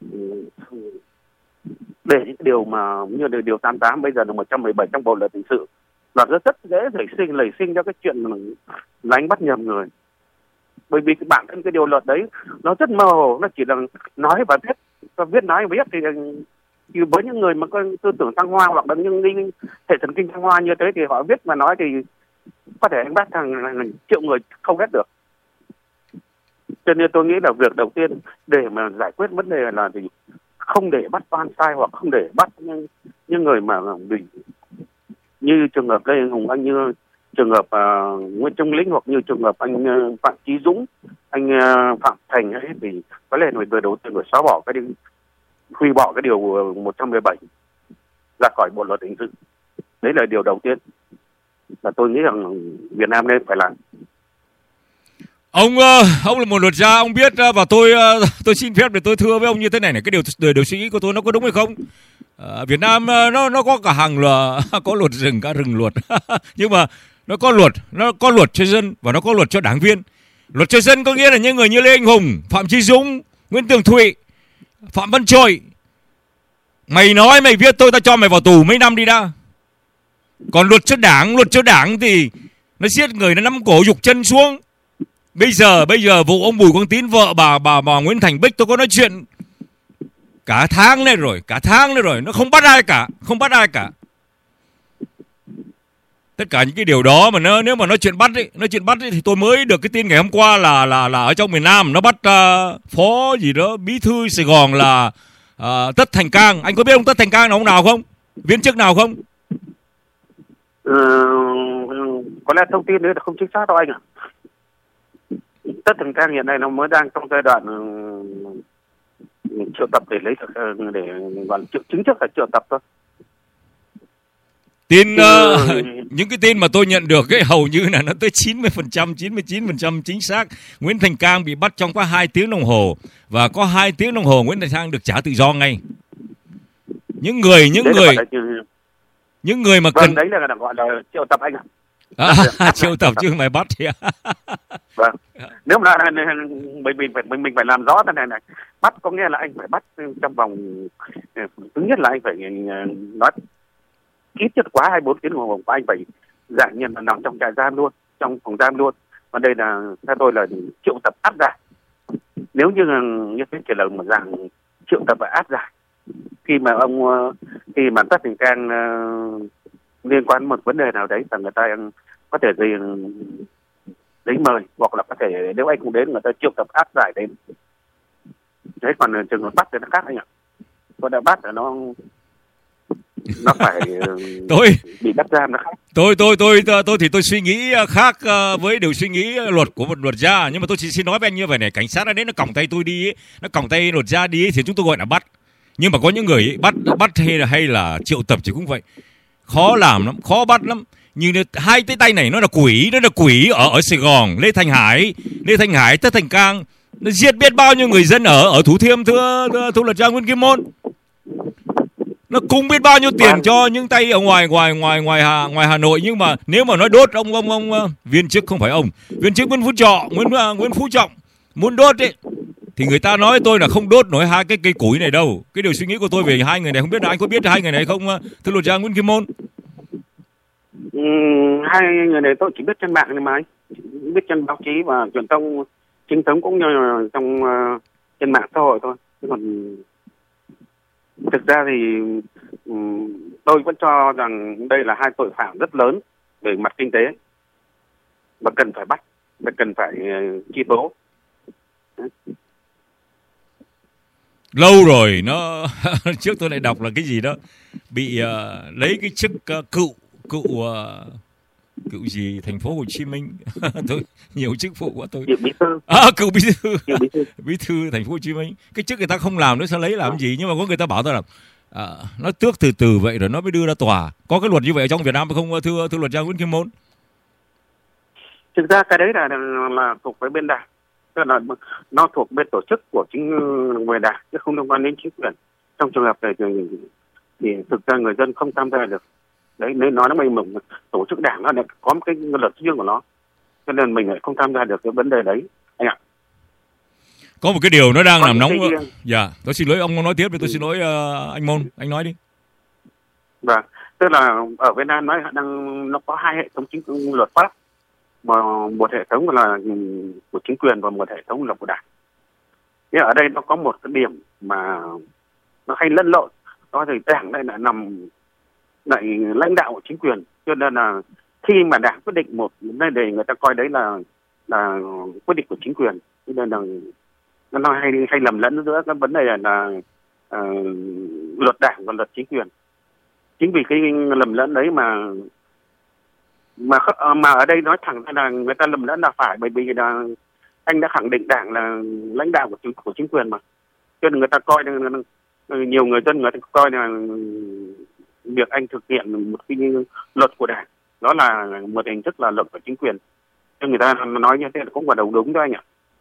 D: để những điều mà như điều, điều tám mươi tám bây giờ là một trăm mười bảy trong bộ luật hình sự, luật rất rất dễ nảy sinh nảy sinh cho cái chuyện là anh bắt nhầm người. Bởi vì cái bản thân cái điều luật đấy nó rất mơ hồ, nó chỉ là nói và viết, và viết nói và viết thì, thì với những người mà có tư tưởng thăng hoa hoặc là những hệ thần kinh thăng hoa như thế thì họ viết và nói thì có thể anh bắt thằng triệu người không hết được. Cho nên tôi nghĩ là việc đầu tiên để mà giải quyết vấn đề là thì không để bắt oan sai hoặc không để bắt những, những người mà bị như trường hợp đây Hùng Anh, như trường hợp uh, Nguyễn Trung Lĩnh hoặc như trường hợp anh uh, Phạm Chí Dũng, anh uh, Phạm Thành ấy, thì có lẽ người người đầu tiên phải xóa bỏ cái điều, hủy bỏ cái điều một trăm mười bảy ra khỏi bộ luật hình sự. Đấy là điều đầu tiên là tôi nghĩ rằng Việt Nam nên phải làm.
C: Ông ông là một luật gia, ông biết, và tôi tôi xin phép để tôi thưa với ông như thế này này, cái điều điều, điều suy nghĩ của tôi nó có đúng hay không? À, Việt Nam nó nó có cả hàng là có luật rừng, cả rừng luật. Nhưng mà nó có luật, nó có luật cho dân và nó có luật cho đảng viên. Luật cho dân có nghĩa là những người như Lê Anh Hùng, Phạm Chí Dũng, Nguyễn Tường Thụy, Phạm Văn Trội, mày nói mày viết tôi, ta cho mày vào tù mấy năm đi đã. Còn luật cho đảng, luật cho đảng thì nó giết người, nó nắm cổ giục chân xuống. Bây giờ bây giờ vụ ông Bùi Quang Tín, vợ bà bà bà Nguyễn Thành Bích, tôi có nói chuyện cả tháng nay rồi, cả tháng nay rồi, nó không bắt ai cả, không bắt ai cả. Tất cả những cái điều đó mà nó, nếu mà nói chuyện bắt ấy, nói chuyện bắt ấy, thì tôi mới được cái tin ngày hôm qua là là là ở trong miền Nam nó bắt uh, phó gì đó bí thư Sài Gòn là uh, Tất Thành Cang. Anh có biết ông Tất Thành Cang là ông nào không? Viên chức nào không?
D: Ừ, có lẽ thông tin đấy là không chính xác đâu anh ạ. Tất Thành Cang hiện nay nó mới đang trong giai đoạn uh, triệu tập để lấy uh, để gọi triệu chứng trước là triệu tập thôi.
C: Tin uh, những cái tin mà tôi nhận được ấy hầu như là nó tới chín mươi phần trăm, chín mươi chín phần trăm chính xác. Nguyễn Thành Cang bị bắt trong có hai tiếng đồng hồ, và có hai tiếng đồng hồ Nguyễn Thành Cang được trả tự do ngay. Những người những đấy người là những người mà
D: vâng,
C: cần
D: đấy là gọi là triệu tập anh ạ.
C: À, triệu tập chứ không phải bắt thì.
D: Vâng. Nếu mà mình mình phải mình mình phải làm rõ cái này này. Bắt có nghĩa là anh phải bắt trong vòng, thứ nhất là anh phải nói ít nhất quá hai mươi bốn tiếng đồng hồ, anh phải dạng nhiên là nằm trong trại giam luôn, trong phòng giam luôn. Và đây là theo tôi là triệu tập áp giải. Nếu như như thế chỉ là một dạng triệu tập và áp giải. Khi mà ông khi mà Tất Thành Cang uh, liên quan một vấn đề nào đấy là người ta có thể gì lấy mời, hoặc là có thể nếu anh không đến người ta triệu tập áp giải đến. Thế còn trường hợp bắt thì nó khác anh ạ. Còn đã bắt là nó nó phải
C: tôi
D: bị bắt giam nó khác.
C: Tôi tôi tôi tôi, tôi thì tôi suy nghĩ khác với điều suy nghĩ luật của một luật gia, nhưng mà tôi chỉ xin nói với anh như vậy này, cảnh sát đến nó còng tay tôi đi ấy, nó còng tay luật gia đi ấy, thì chúng tôi gọi là bắt. Nhưng mà có những người ấy, bắt bắt hay là hay là triệu tập thì cũng vậy, khó làm lắm, khó bắt lắm. Nhưng hai cái tay này nó là quỷ, nó là quỷ ở ở Sài Gòn. Lê Thanh Hải, Lê Thanh Hải, Tất Thành Cang, nó giết biết bao nhiêu người dân ở ở Thủ Thiêm, thưa thưa, thưa luật gia Nguyễn Kim Môn. Nó cung biết bao nhiêu tiền cho những tay ở ngoài ngoài ngoài ngoài Hà ngoài Hà Nội. Nhưng mà nếu mà nói đốt ông ông ông viên chức, không phải ông viên chức Nguyễn Phú Trọng, Nguyễn Nguyễn Phú Trọng muốn đốt ấy, thì người ta nói tôi là không đốt nổi hai cái cây củi này đâu. Cái điều suy nghĩ của tôi về hai người này không biết là anh có biết hai người này không, thưa luật gia Nguyễn Kim Môn?
D: Ừ, hai người này tôi chỉ biết trên mạng thôi mà anh, biết trên báo chí và truyền thông chính thống cũng như là trong uh, trên mạng xã hội thôi. Còn thực ra thì um, tôi vẫn cho rằng đây là hai tội phạm rất lớn về mặt kinh tế và cần phải bắt và cần phải uh, truy tố.
C: Lâu rồi nó trước tôi lại đọc là cái gì đó bị uh, lấy cái chức uh, cựu cựu uh, cựu gì thành phố Hồ Chí Minh tôi nhiều chức vụ quá tôi
D: bí thư
C: à, cựu bí thư
D: bí thư
C: bí thư thành phố Hồ Chí Minh. Cái chức người ta không làm nữa sao lấy làm gì, nhưng mà có người ta bảo tôi là à, nó tước từ từ vậy rồi nó mới đưa ra tòa. Có cái luật như vậy ở trong Việt Nam không, thưa thưa luật gia Nguyễn Kim Môn?
D: Thực ra cái đấy là là, là thuộc với bên đảng, tức là nó thuộc bên tổ chức của chính người đảng chứ không liên quan đến chính quyền. Trong trường hợp này thì, thì thực ra người dân không tham gia được. Đấy, nên nói nó mình một tổ chức đảng nó có một cái luật riêng của nó. cho nên mình lại không tham gia được cái vấn đề đấy anh ạ.
C: Có một cái điều nó đang
D: Có
C: làm nóng.
D: cái...
C: Dạ, tôi xin lỗi ông nói tiếp đi, tôi ừ. xin lỗi uh, anh Môn, anh nói đi.
D: Vâng, tức là ở Việt Nam nói đang nó có hai hệ thống chính luật pháp, mà một hệ thống là của chính quyền và một hệ thống là của đảng. Nhưng ở đây nó có một cái điểm mà nó hay lẫn lộn, đó thì đảng đây là nằm lại lãnh đạo của chính quyền, cho nên là khi mà đảng quyết định một vấn đề người ta coi đấy là là quyết định của chính quyền, cho nên là nó hay hay lầm lẫn giữa cái vấn đề là, là uh, luật đảng và luật chính quyền. Chính vì cái lầm lẫn đấy mà mà mà ở đây nói thẳng là người ta lầm lẫn là phải, bởi vì là anh đã khẳng định đảng là lãnh đạo của của chính quyền mà, cho nên người ta coi nhiều người dân người ta coi là việc anh thực hiện một cái luật của đảng đó là một hình thức là luật của chính quyền, cho người ta nói như thế là cũng là đầu đúng đó anh ạ.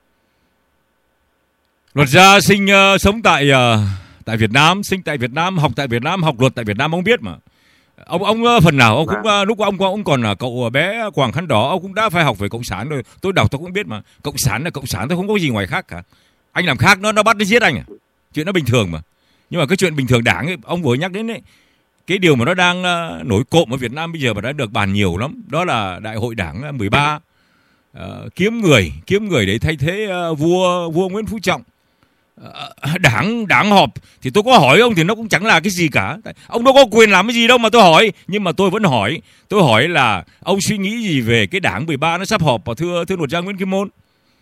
C: Luật gia sinh uh, sống tại uh, tại Việt Nam, sinh tại Việt Nam, học tại Việt Nam, học luật tại Việt Nam, ông biết mà. Ông ông uh, phần nào ông cũng uh, lúc ông ông còn là uh, cậu bé quàng khăn đỏ, ông cũng đã phải học về cộng sản rồi. Tôi đọc tôi cũng biết mà. Cộng sản là cộng sản, tôi không có gì ngoài khác cả. Anh làm khác nó nó bắt nó giết anh à. Chuyện nó bình thường mà. Nhưng mà cái chuyện bình thường đảng ấy, ông vừa nhắc đến ấy, cái điều mà nó đang uh, nổi cộm ở Việt Nam bây giờ mà đã được bàn nhiều lắm, đó là Đại hội Đảng mười ba uh, kiếm người, kiếm người để thay thế uh, vua vua Nguyễn Phú Trọng. Đảng đảng họp thì tôi có hỏi ông thì nó cũng chẳng là cái gì cả. Ông đâu có quyền làm cái gì đâu mà tôi hỏi, nhưng mà tôi vẫn hỏi. Tôi hỏi là ông suy nghĩ gì về cái đảng mười ba nó sắp họp, thưa thưa luật gia Nguyễn Kim Môn?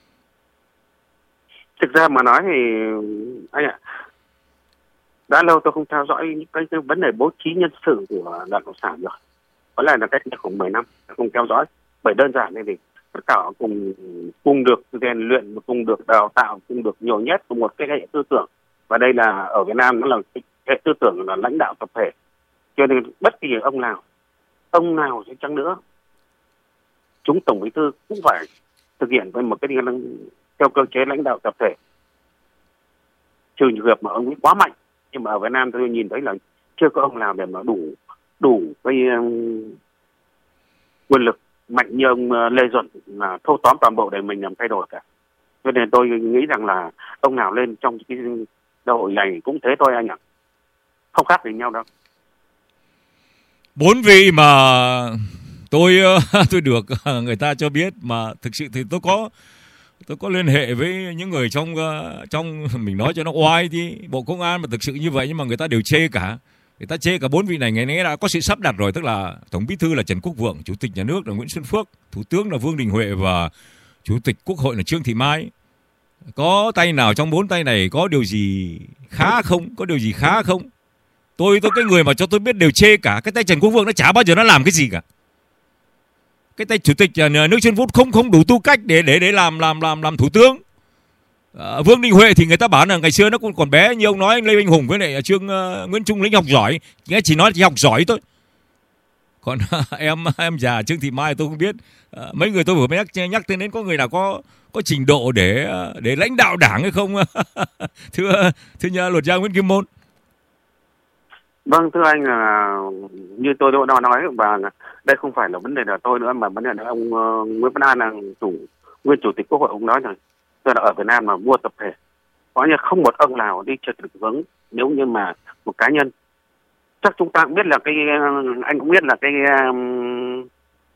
D: Thực ra mà nói thì anh ạ, đã lâu tôi không theo dõi những cái, cái vấn đề bố trí nhân sự của Đảng Cộng sản rồi. Có lẽ là cách đây khoảng mười năm không theo dõi, bởi đơn giản này thì tất cả cùng cùng được rèn luyện, cùng được đào tạo, cùng được nhồi nhét cùng một cái hệ tư tưởng, và đây là ở Việt Nam nó là cái hệ tư tưởng là lãnh đạo tập thể, cho nên bất kỳ ông nào ông nào sẽ chăng nữa chúng tổng bí thư cũng phải thực hiện với một cái theo cơ chế lãnh đạo tập thể, trừ trường hợp mà ông ấy quá mạnh. Nhưng mà ở Việt Nam tôi nhìn thấy là chưa có ông nào để mà đủ đủ cái um, quyền lực mạnh như ông uh, Lê Duẩn là thâu tóm toàn bộ để mình làm thay đổi cả. Cho nên tôi nghĩ rằng là ông nào lên trong cái đại hội này cũng thế thôi anh ạ, không khác gì nhau đâu.
C: Bốn vị mà tôi tôi được người ta cho biết, mà thực sự thì tôi có tôi có liên hệ với những người trong trong mình nói cho nó oai thì Bộ Công an mà thực sự như vậy, nhưng mà người ta đều chê cả. Người ta chê cả bốn vị này. Ngày nay đã có sự sắp đặt rồi, tức là Tổng Bí thư là Trần Quốc Vượng, Chủ tịch Nhà nước là Nguyễn Xuân Phước, Thủ tướng là Vương Đình Huệ và Chủ tịch Quốc hội là Trương Thị Mai. Có tay nào trong bốn tay này có điều gì khá không? Có điều gì khá không? Tôi tôi cái người mà cho tôi biết đều chê cả. Cái tay Trần Quốc Vượng nó chả bao giờ nó làm cái gì cả. Cái tay Chủ tịch Nhà nước Xuân Phúc không không đủ tư cách để để để làm làm làm làm thủ tướng. À, Vương Đình Huệ thì người ta bảo là ngày xưa nó cũng còn bé, như ông nói anh Lê Minh Hùng với lại Trương uh, Nguyễn Trung Lĩnh học giỏi, nghe chỉ nói chỉ học giỏi thôi. Còn em em già Trương Thị Mai tôi không biết. À, mấy người tôi vừa mới nhắc nhắc tới đến có người nào có có trình độ để để lãnh đạo đảng hay không? thưa thưa nhà luật gia Nguyễn Kim Môn.
D: Vâng, thưa anh là như tôi đã nói, và đây không phải là vấn đề là tôi nữa, mà vấn đề là ông uh, Nguyễn Văn An là chủ nguyên chủ tịch Quốc hội, ông nói rồi, tức là ở Việt Nam mà vua tập thể, có như không một ông nào đi trượt được vững nếu như mà một cá nhân. Chắc chúng ta cũng biết là cái anh cũng biết là cái um,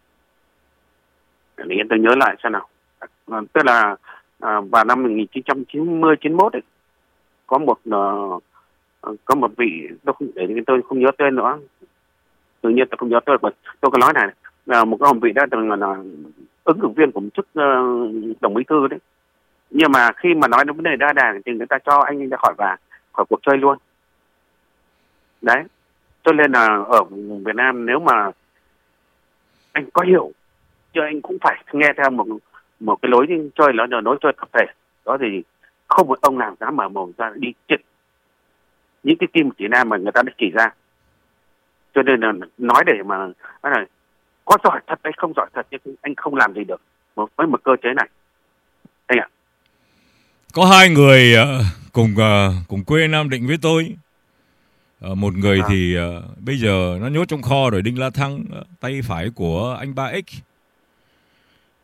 D: để tôi nhớ lại xem nào, à, tức là à, vào năm một nghìn chín trăm chín mươi chín mốt ấy, có một uh, có một vị tôi không để tôi không nhớ tên nữa, tự nhiên tôi không nhớ tên, mà tôi có nói này là một cái vị đã từng là, là ứng cử viên của một chức uh, tổng bí thư đấy, nhưng mà khi mà nói đến vấn đề đa đảng thì người ta cho anh ra khỏi và khỏi cuộc chơi luôn đấy. Cho nên là ở Việt Nam nếu mà anh có hiểu chứ anh cũng phải nghe theo một một cái lối chơi là lối chơi tập thể đó, thì không một ông nào dám mở mồm ra đi chích những cái kim chỉ nam mà người ta đã chỉ ra. Cho nên là nói để mà là có giỏi thật hay không giỏi thật nhưng anh không làm gì được với một cơ chế này anh ạ.
C: Có hai người uh, cùng uh, cùng quê Nam Định với tôi. Uh, một người à. thì uh, bây giờ nó nhốt trong kho rồi, Đinh La Thăng, uh, tay phải của anh ba X.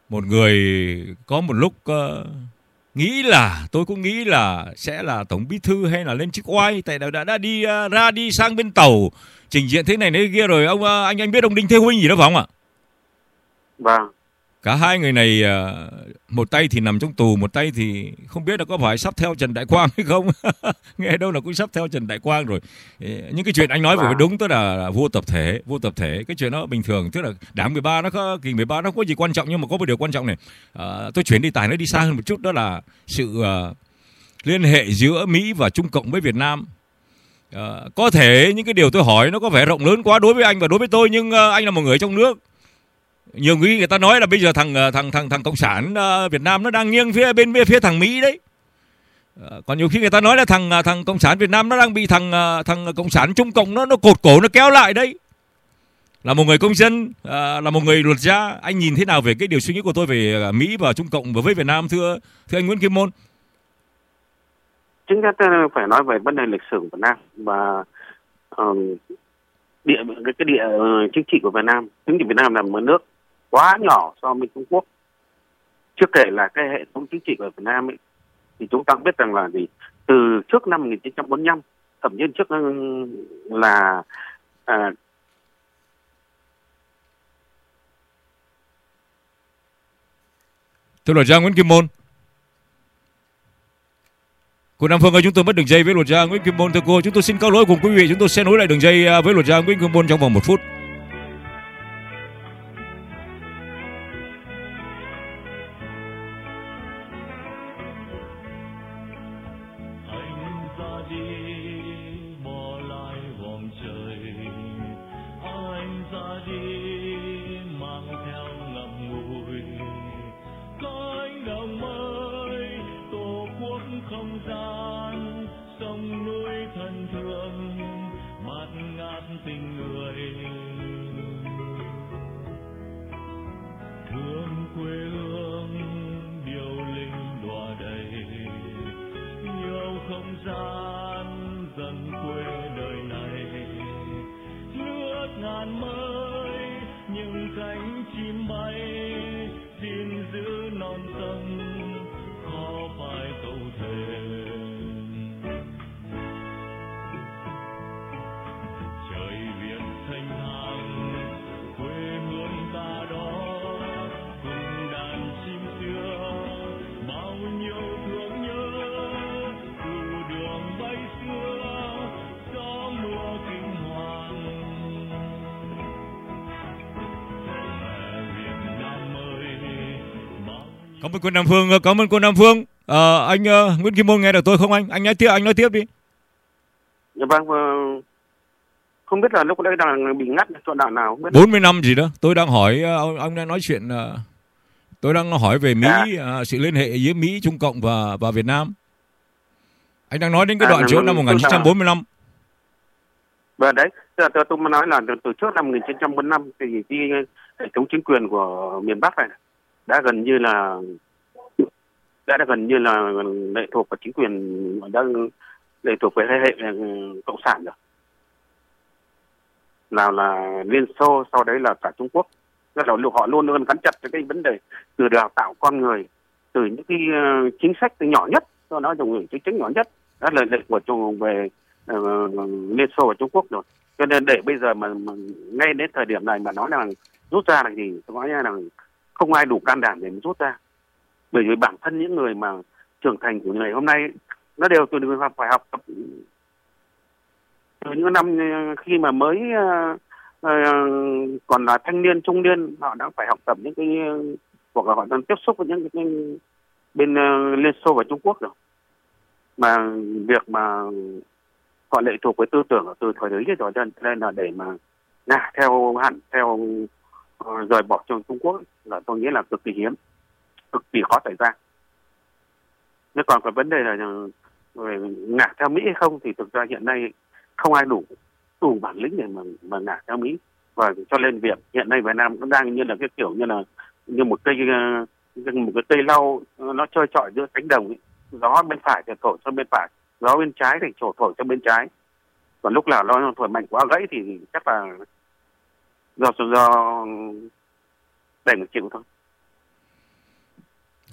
C: một người có một lúc uh, nghĩ là tôi cũng nghĩ là sẽ là tổng bí thư hay là lên chức oai, tại đã, đã, đã đi uh, ra đi sang bên tàu trình diện thế này thế kia rồi. Ông uh, anh anh biết ông Đinh Thế Huynh gì đó phải không ạ?
D: Vâng.
C: Cả hai người này uh, một tay thì nằm trong tù, một tay thì không biết là có phải sắp theo Trần Đại Quang hay không. Nghe đâu là cũng sắp theo Trần Đại Quang rồi. Những cái chuyện anh nói vừa vâng. đúng, tức là, là vua tập thể, vua tập thể cái chuyện đó bình thường, tức là đảng mười ba nó có kỳ mười ba nó không có gì quan trọng, nhưng mà có một điều quan trọng này. Uh, tôi chuyển đi tài nó đi xa hơn một chút, đó là sự uh, liên hệ giữa Mỹ và Trung Cộng với Việt Nam. Uh, có thể những cái điều tôi hỏi nó có vẻ rộng lớn quá đối với anh và đối với tôi, nhưng uh, anh là một người trong nước. Nhiều người người ta nói là bây giờ thằng thằng thằng thằng cộng sản uh, Việt Nam nó đang nghiêng phía bên phía thằng Mỹ đấy. Uh, còn nhiều khi người ta nói là thằng thằng cộng sản Việt Nam nó đang bị thằng uh, thằng cộng sản Trung Cộng nó nó cột cổ nó kéo lại đấy. Là một người công dân, uh, là một người luật gia, anh nhìn thế nào về cái điều suy nghĩ của tôi về uh, Mỹ và Trung Cộng và với Việt Nam, thưa thưa anh Nguyễn Kim Môn?
D: Chính ra tôi phải nói về vấn đề lịch sử của Việt Nam và uh, địa cái, cái địa uh, chính trị của Việt Nam. Chính trị Việt Nam là một nước quá nhỏ so với Trung Quốc. Chưa kể là cái hệ thống chính trị của Việt Nam ấy, thì chúng ta biết rằng là gì, từ trước năm một nghìn chín trăm bốn mươi lăm, thậm chí trước là à,
C: thưa luật gia Nguyễn Kim Môn. Cô Nam Phương ơi, chúng tôi mất đường dây với luật gia Nguyễn Kim Môn. Thưa cô, chúng tôi xin cáo lỗi cùng quý vị, chúng tôi sẽ nối lại đường dây với luật gia Nguyễn Kim Môn trong vòng một phút. Cảm ơn cô Nam Phương, cảm ơn cô Nam Phương. À, anh uh, Nguyễn Kim Môn nghe được tôi không anh? Anh nói tiếp, anh nói tiếp đi.
D: Dạ vâng, không biết là lúc đấy đang bị ngắt chỗ nào nào không biết.
C: bốn mươi năm gì đó, tôi đang hỏi ông, ông đang nói chuyện, uh, tôi đang hỏi về Mỹ, à. uh, sự liên hệ giữa Mỹ, Trung Cộng và và Việt Nam. Anh đang nói đến cái đoạn à, chỗ năm một nghìn chín trăm bốn mươi lăm.
D: Vâng đấy, tôi, tôi, tôi mới nói là từ, từ trước năm một nghìn chín trăm bốn mươi lăm thì cái hệ thống chính quyền của miền Bắc này đã gần như là đã, đã gần như là lệ thuộc vào chính quyền, đang lệ thuộc về hệ cộng sản rồi. Nào là Liên Xô, sau đấy là cả Trung Quốc. Rất là họ luôn luôn gắn chặt cái vấn đề từ đào tạo con người, từ những cái chính sách từ nhỏ nhất, tôi nói dùng chính sách nhỏ nhất, đó là lệ của chung về uh, Liên Xô và Trung Quốc rồi. Cho nên để bây giờ mà, mà ngay đến thời điểm này mà nói là rút ra là gì, tôi nói là không ai đủ can đảm để rút ra. Bởi vì bản thân những người mà trưởng thành của ngày hôm nay nó đều từ đường phải học tập từ những năm khi mà mới uh, uh, còn là thanh niên trung niên, họ đã phải học tập những cái hoặc là họ đang tiếp xúc với những cái bên uh, Liên Xô và Trung Quốc rồi. Mà việc mà họ lệ thuộc với tư tưởng từ thời đấy rồi, nên là để mà ngả theo hẳn theo uh, rời bỏ trong Trung Quốc là tôi nghĩ là cực kỳ hiếm, cực kỳ khó xảy ra. Nhưng còn cái vấn đề là về ngả theo Mỹ hay không thì thực ra hiện nay không ai đủ đủ bản lĩnh để mà mà ngả theo Mỹ, và cho nên việc hiện nay Việt Nam cũng đang như là cái kiểu như là như một cây một cái cây lau nó trôi trọi giữa cánh đồng ấy. Gió bên phải thì thổi cho bên phải, gió bên trái thì thổi thổi cho bên trái, còn lúc nào nó thổi mạnh quá gãy thì chắc là do do đành chịu thôi.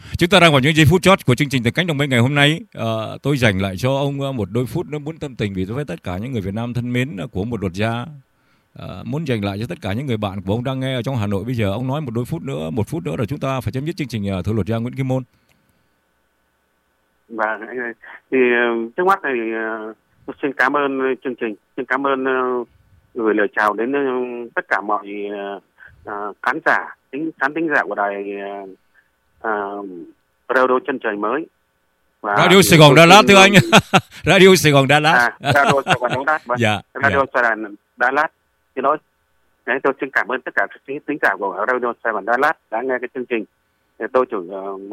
C: Chúng ta đang vào những giây phút chót của chương trình Từ Cánh Đồng Mây ngày hôm nay. À, tôi dành lại cho ông một đôi phút nữa muốn tâm tình vì với tất cả những người Việt Nam thân mến của một luật gia. À, muốn dành lại cho tất cả những người bạn của ông đang nghe ở trong Hà Nội bây giờ. Ông nói một đôi phút nữa, một phút nữa là chúng ta phải chấm dứt chương trình thưa luật gia Nguyễn Kim Môn.
D: Và thì trước mắt thì tôi xin cảm ơn chương trình, xin cảm ơn gửi lời chào đến tất cả mọi uh, khán giả, tính khán thính giả của đài uh, Radio Chân Trời Mới. Và
C: Radio Sài Gòn Đà Lạt thưa anh. Radio Sài Gòn Đà Lạt.
D: À, Radio Sài Gòn Đà Lạt. Vâng.
C: Dạ.
D: Radio
C: dạ.
D: Sài Gòn Đà Lạt. Thì nói, đấy, tôi xin cảm ơn tất cả các thính giả của Radio Sài Gòn Đà Lạt đã nghe cái chương trình. Thì tôi chủ uh,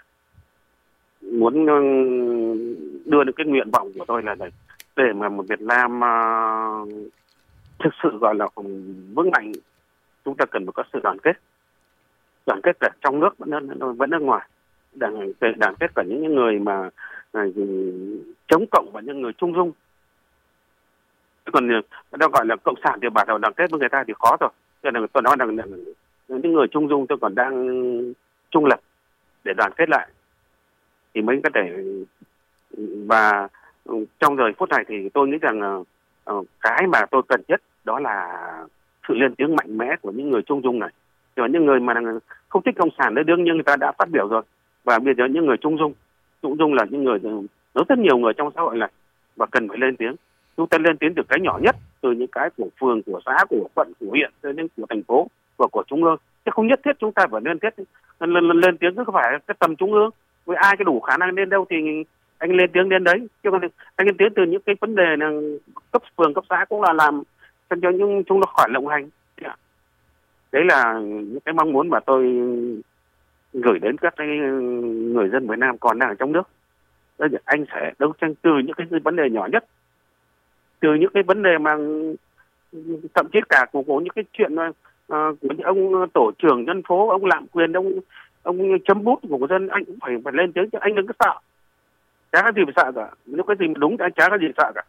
D: muốn đưa được cái nguyện vọng của tôi là để, để mà một Việt Nam uh, thực sự gọi là vững mạnh, chúng ta cần phải có sự đoàn kết, đoàn kết cả trong nước vẫn vẫn ở ngoài, đoàn, đoàn kết cả những người mà uh, chống cộng và những người trung dung. Còn nó gọi là cộng sản thì bảo đoàn kết với người ta thì khó rồi. Cho nên tôi nói rằng những người trung dung tôi còn đang trung lập để đoàn kết lại thì mới có thể. Và trong giờ phút này thì tôi nghĩ rằng uh, cái mà tôi cần nhất đó là sự lên tiếng mạnh mẽ của những người trung dung này. Rồi những người mà không thích cộng sản đấy đương nhiên người ta đã phát biểu rồi. Và bây giờ những người trung dung, trung dung là những người rất nhiều người trong xã hội này và cần phải lên tiếng. Chúng ta lên tiếng từ cái nhỏ nhất, từ những cái của phường, của xã, của quận, của huyện, đến của thành phố và của trung ương. Chứ không nhất thiết chúng ta phải lên thiết lên, lên, lên tiếng cứ phải cái tầm trung ương. Với ai cái đủ khả năng lên đâu thì anh lên tiếng đến đấy. Chứ còn anh lên tiếng từ những cái vấn đề là cấp phường, cấp xã cũng là làm cho những chúng nó khỏi lộng hành. Đấy là những cái mong muốn mà tôi gửi đến các cái người dân Việt Nam còn đang ở trong nước. Đấy, anh sẽ đấu tranh từ những cái vấn đề nhỏ nhất, từ những cái vấn đề mà thậm chí cả của, của những cái chuyện uh, của những ông tổ trưởng dân phố, ông lạm quyền, ông ông chấm bút của dân, anh cũng phải phải lên tiếng chứ anh đừng có sợ. Chả có gì phải sợ cả. Nếu cái gì mà đúng thì anh chả có gì sợ cả.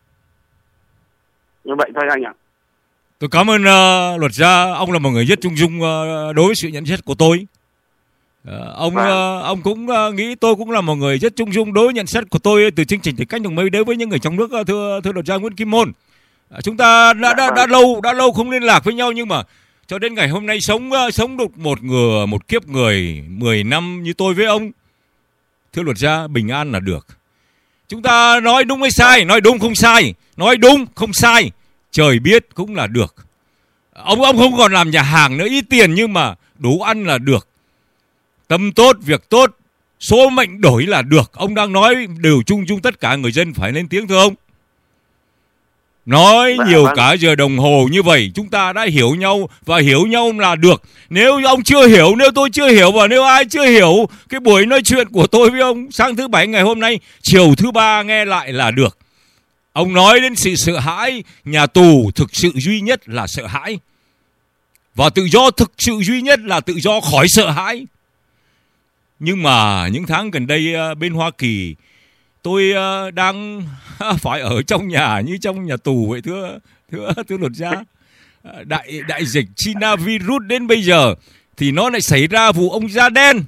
D: Như vậy thôi anh ạ.
C: Tôi cảm ơn uh, luật gia, ông là một người rất trung dung uh, đối với sự nhận xét của tôi. Uh, ông uh, ông cũng uh, nghĩ tôi cũng là một người rất trung dung đối với nhận xét của tôi từ chương trình Từ Cánh Đồng Mây đến với những người trong nước. Uh, thưa thưa luật gia Nguyễn Kim Môn, uh, chúng ta đã, đã đã lâu đã lâu không liên lạc với nhau, nhưng mà cho đến ngày hôm nay sống uh, sống được một người một kiếp người mười năm như tôi với ông, thưa luật gia, bình an là được. Chúng ta nói đúng hay sai, nói đúng không sai, nói đúng không sai, trời biết cũng là được. Ông ông không còn làm nhà hàng nữa, ít tiền nhưng mà đủ ăn là được. Tâm tốt, việc tốt, số mệnh đổi là được. Ông đang nói đều chung chung tất cả người dân phải lên tiếng thưa ông. Nói nhiều cả giờ đồng hồ như vậy chúng ta đã hiểu nhau và hiểu nhau là được. Nếu ông chưa hiểu, nếu tôi chưa hiểu và nếu ai chưa hiểu cái buổi nói chuyện của tôi với ông sáng thứ bảy ngày hôm nay, chiều thứ ba nghe lại là được. Ông nói đến sự sợ hãi, nhà tù thực sự duy nhất là sợ hãi. Và tự do thực sự duy nhất là tự do khỏi sợ hãi. Nhưng mà những tháng gần đây bên Hoa Kỳ, tôi đang phải ở trong nhà như trong nhà tù vậy thưa thưa thưa luật gia. Đại đại dịch China virus đến bây giờ thì nó lại xảy ra vụ ông da đen.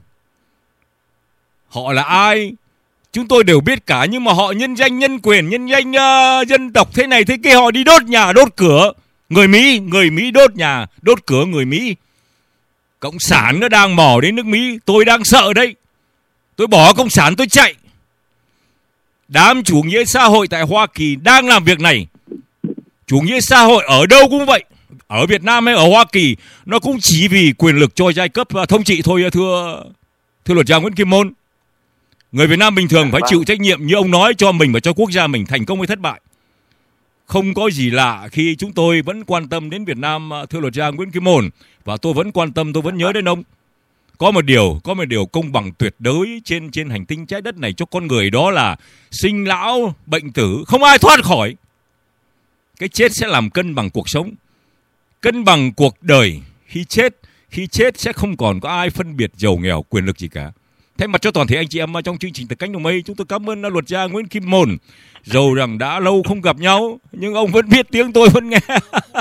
C: Họ là ai? Chúng tôi đều biết cả, nhưng mà họ nhân danh nhân quyền, nhân danh uh, dân tộc thế này thế kia, họ đi đốt nhà, đốt cửa. Người Mỹ, người Mỹ đốt nhà, đốt cửa người Mỹ. Cộng sản nó đang mò đến nước Mỹ, tôi đang sợ đấy. Tôi bỏ cộng sản tôi chạy. Đám chủ nghĩa xã hội tại Hoa Kỳ đang làm việc này. Chủ nghĩa xã hội ở đâu cũng vậy, ở Việt Nam hay ở Hoa Kỳ, nó cũng chỉ vì quyền lực cho giai cấp thống trị thôi thưa thưa luật gia Nguyễn Kim Môn. Người Việt Nam bình thường phải chịu trách nhiệm như ông nói cho mình và cho quốc gia mình thành công hay thất bại. Không có gì lạ khi chúng tôi vẫn quan tâm đến Việt Nam thưa luật gia Nguyễn Kim Môn, và tôi vẫn quan tâm, tôi vẫn nhớ đến ông. Có một điều, có một điều công bằng tuyệt đối trên trên hành tinh trái đất này cho con người, đó là sinh lão bệnh tử, không ai thoát khỏi. Cái chết sẽ làm cân bằng cuộc sống, cân bằng cuộc đời. Khi chết, khi chết sẽ không còn có ai phân biệt giàu nghèo, quyền lực gì cả. Thay mặt cho toàn thể anh chị em trong chương trình Từ Cánh Đồng Mây, chúng tôi cảm ơn luật gia Nguyễn Kim Môn. Dầu rằng đã lâu không gặp nhau, nhưng ông vẫn biết tiếng tôi vẫn nghe.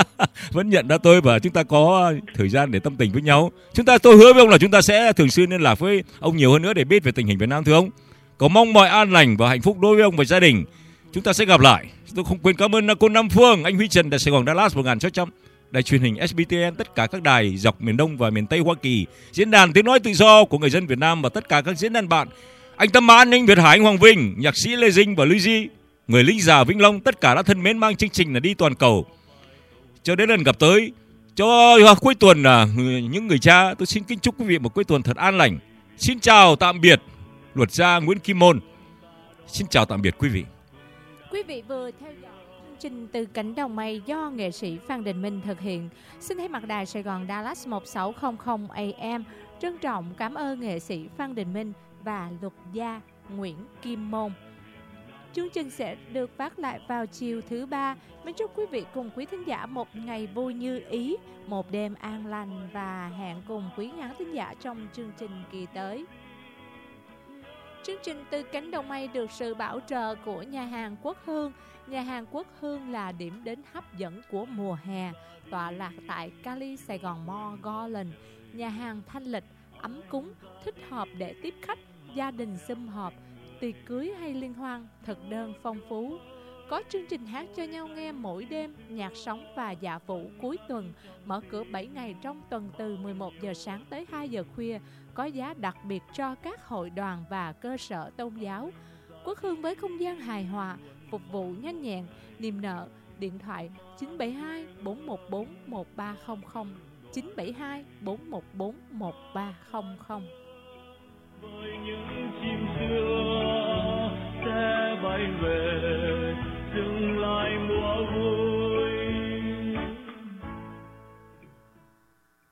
C: vẫn nhận ra tôi và chúng ta có thời gian để tâm tình với nhau. Chúng ta tôi hứa với ông là chúng ta sẽ thường xuyên liên lạc với ông nhiều hơn nữa để biết về tình hình Việt Nam, thưa ông. Cầu mong mọi an lành và hạnh phúc đối với ông và gia đình. Chúng ta sẽ gặp lại. Tôi không quên cảm ơn cô Nam Phương, anh Huy Trần tại Sài Gòn Dallas một nghìn sáu trăm, đài truyền hình ét bê tê en, tất cả các đài dọc miền Đông và miền Tây Hoa Kỳ, diễn đàn tiếng nói tự do của người dân Việt Nam và tất cả các diễn đàn bạn. Anh Tâm An, anh Việt Hải, anh Hoàng Vinh, nhạc sĩ Lê Dinh và Luy Di, người lính già Vĩnh Long, tất cả đã thân mến mang chương trình là đi toàn cầu. Cho đến lần gặp tới, cho cuối tuần là những người cha, tôi xin kính chúc quý vị một cuối tuần thật an lành. Xin chào tạm biệt luật gia Nguyễn Kim Môn. Xin chào tạm biệt quý vị.
B: Quý vị vừa theo dõi chương trình Từ Cánh Đồng Mây do nghệ sĩ Phan Đình Minh thực hiện. Xin thay mặt đài Sài Gòn Dallas một sáu không không A M trân trọng cảm ơn nghệ sĩ Phan Đình Minh và luật gia Nguyễn Kim Môn. Chương trình sẽ được phát lại vào chiều thứ ba. Mến chúc quý vị cùng quý thính giả một ngày vui như ý, một đêm an lành và hẹn cùng quý khán thính giả trong chương trình kỳ tới. Chương trình Từ Cánh Đồng Mây được sự bảo trợ của nhà hàng Quốc Hương. Nhà hàng Quốc Hương là điểm đến hấp dẫn của mùa hè, tọa lạc tại Cali, Sài Gòn Mall Garden. Nhà hàng thanh lịch, ấm cúng, thích hợp để tiếp khách, gia đình sum họp, tiệc cưới hay liên hoan, thực đơn phong phú. Có chương trình hát cho nhau nghe mỗi đêm, nhạc sống và dạ phụ cuối tuần. Mở cửa bảy ngày trong tuần từ mười một giờ sáng tới hai giờ khuya. Có giá đặc biệt cho các hội đoàn và cơ sở tôn giáo. Quốc Hương với không gian hài hòa, phục vụ nhanh nhẹn, niềm nợ. Điện thoại chín bảy hai bốn một bốn một ba không không, chín bảy hai bốn một bốn một ba không không.
A: Với những chim xưa sẽ bay về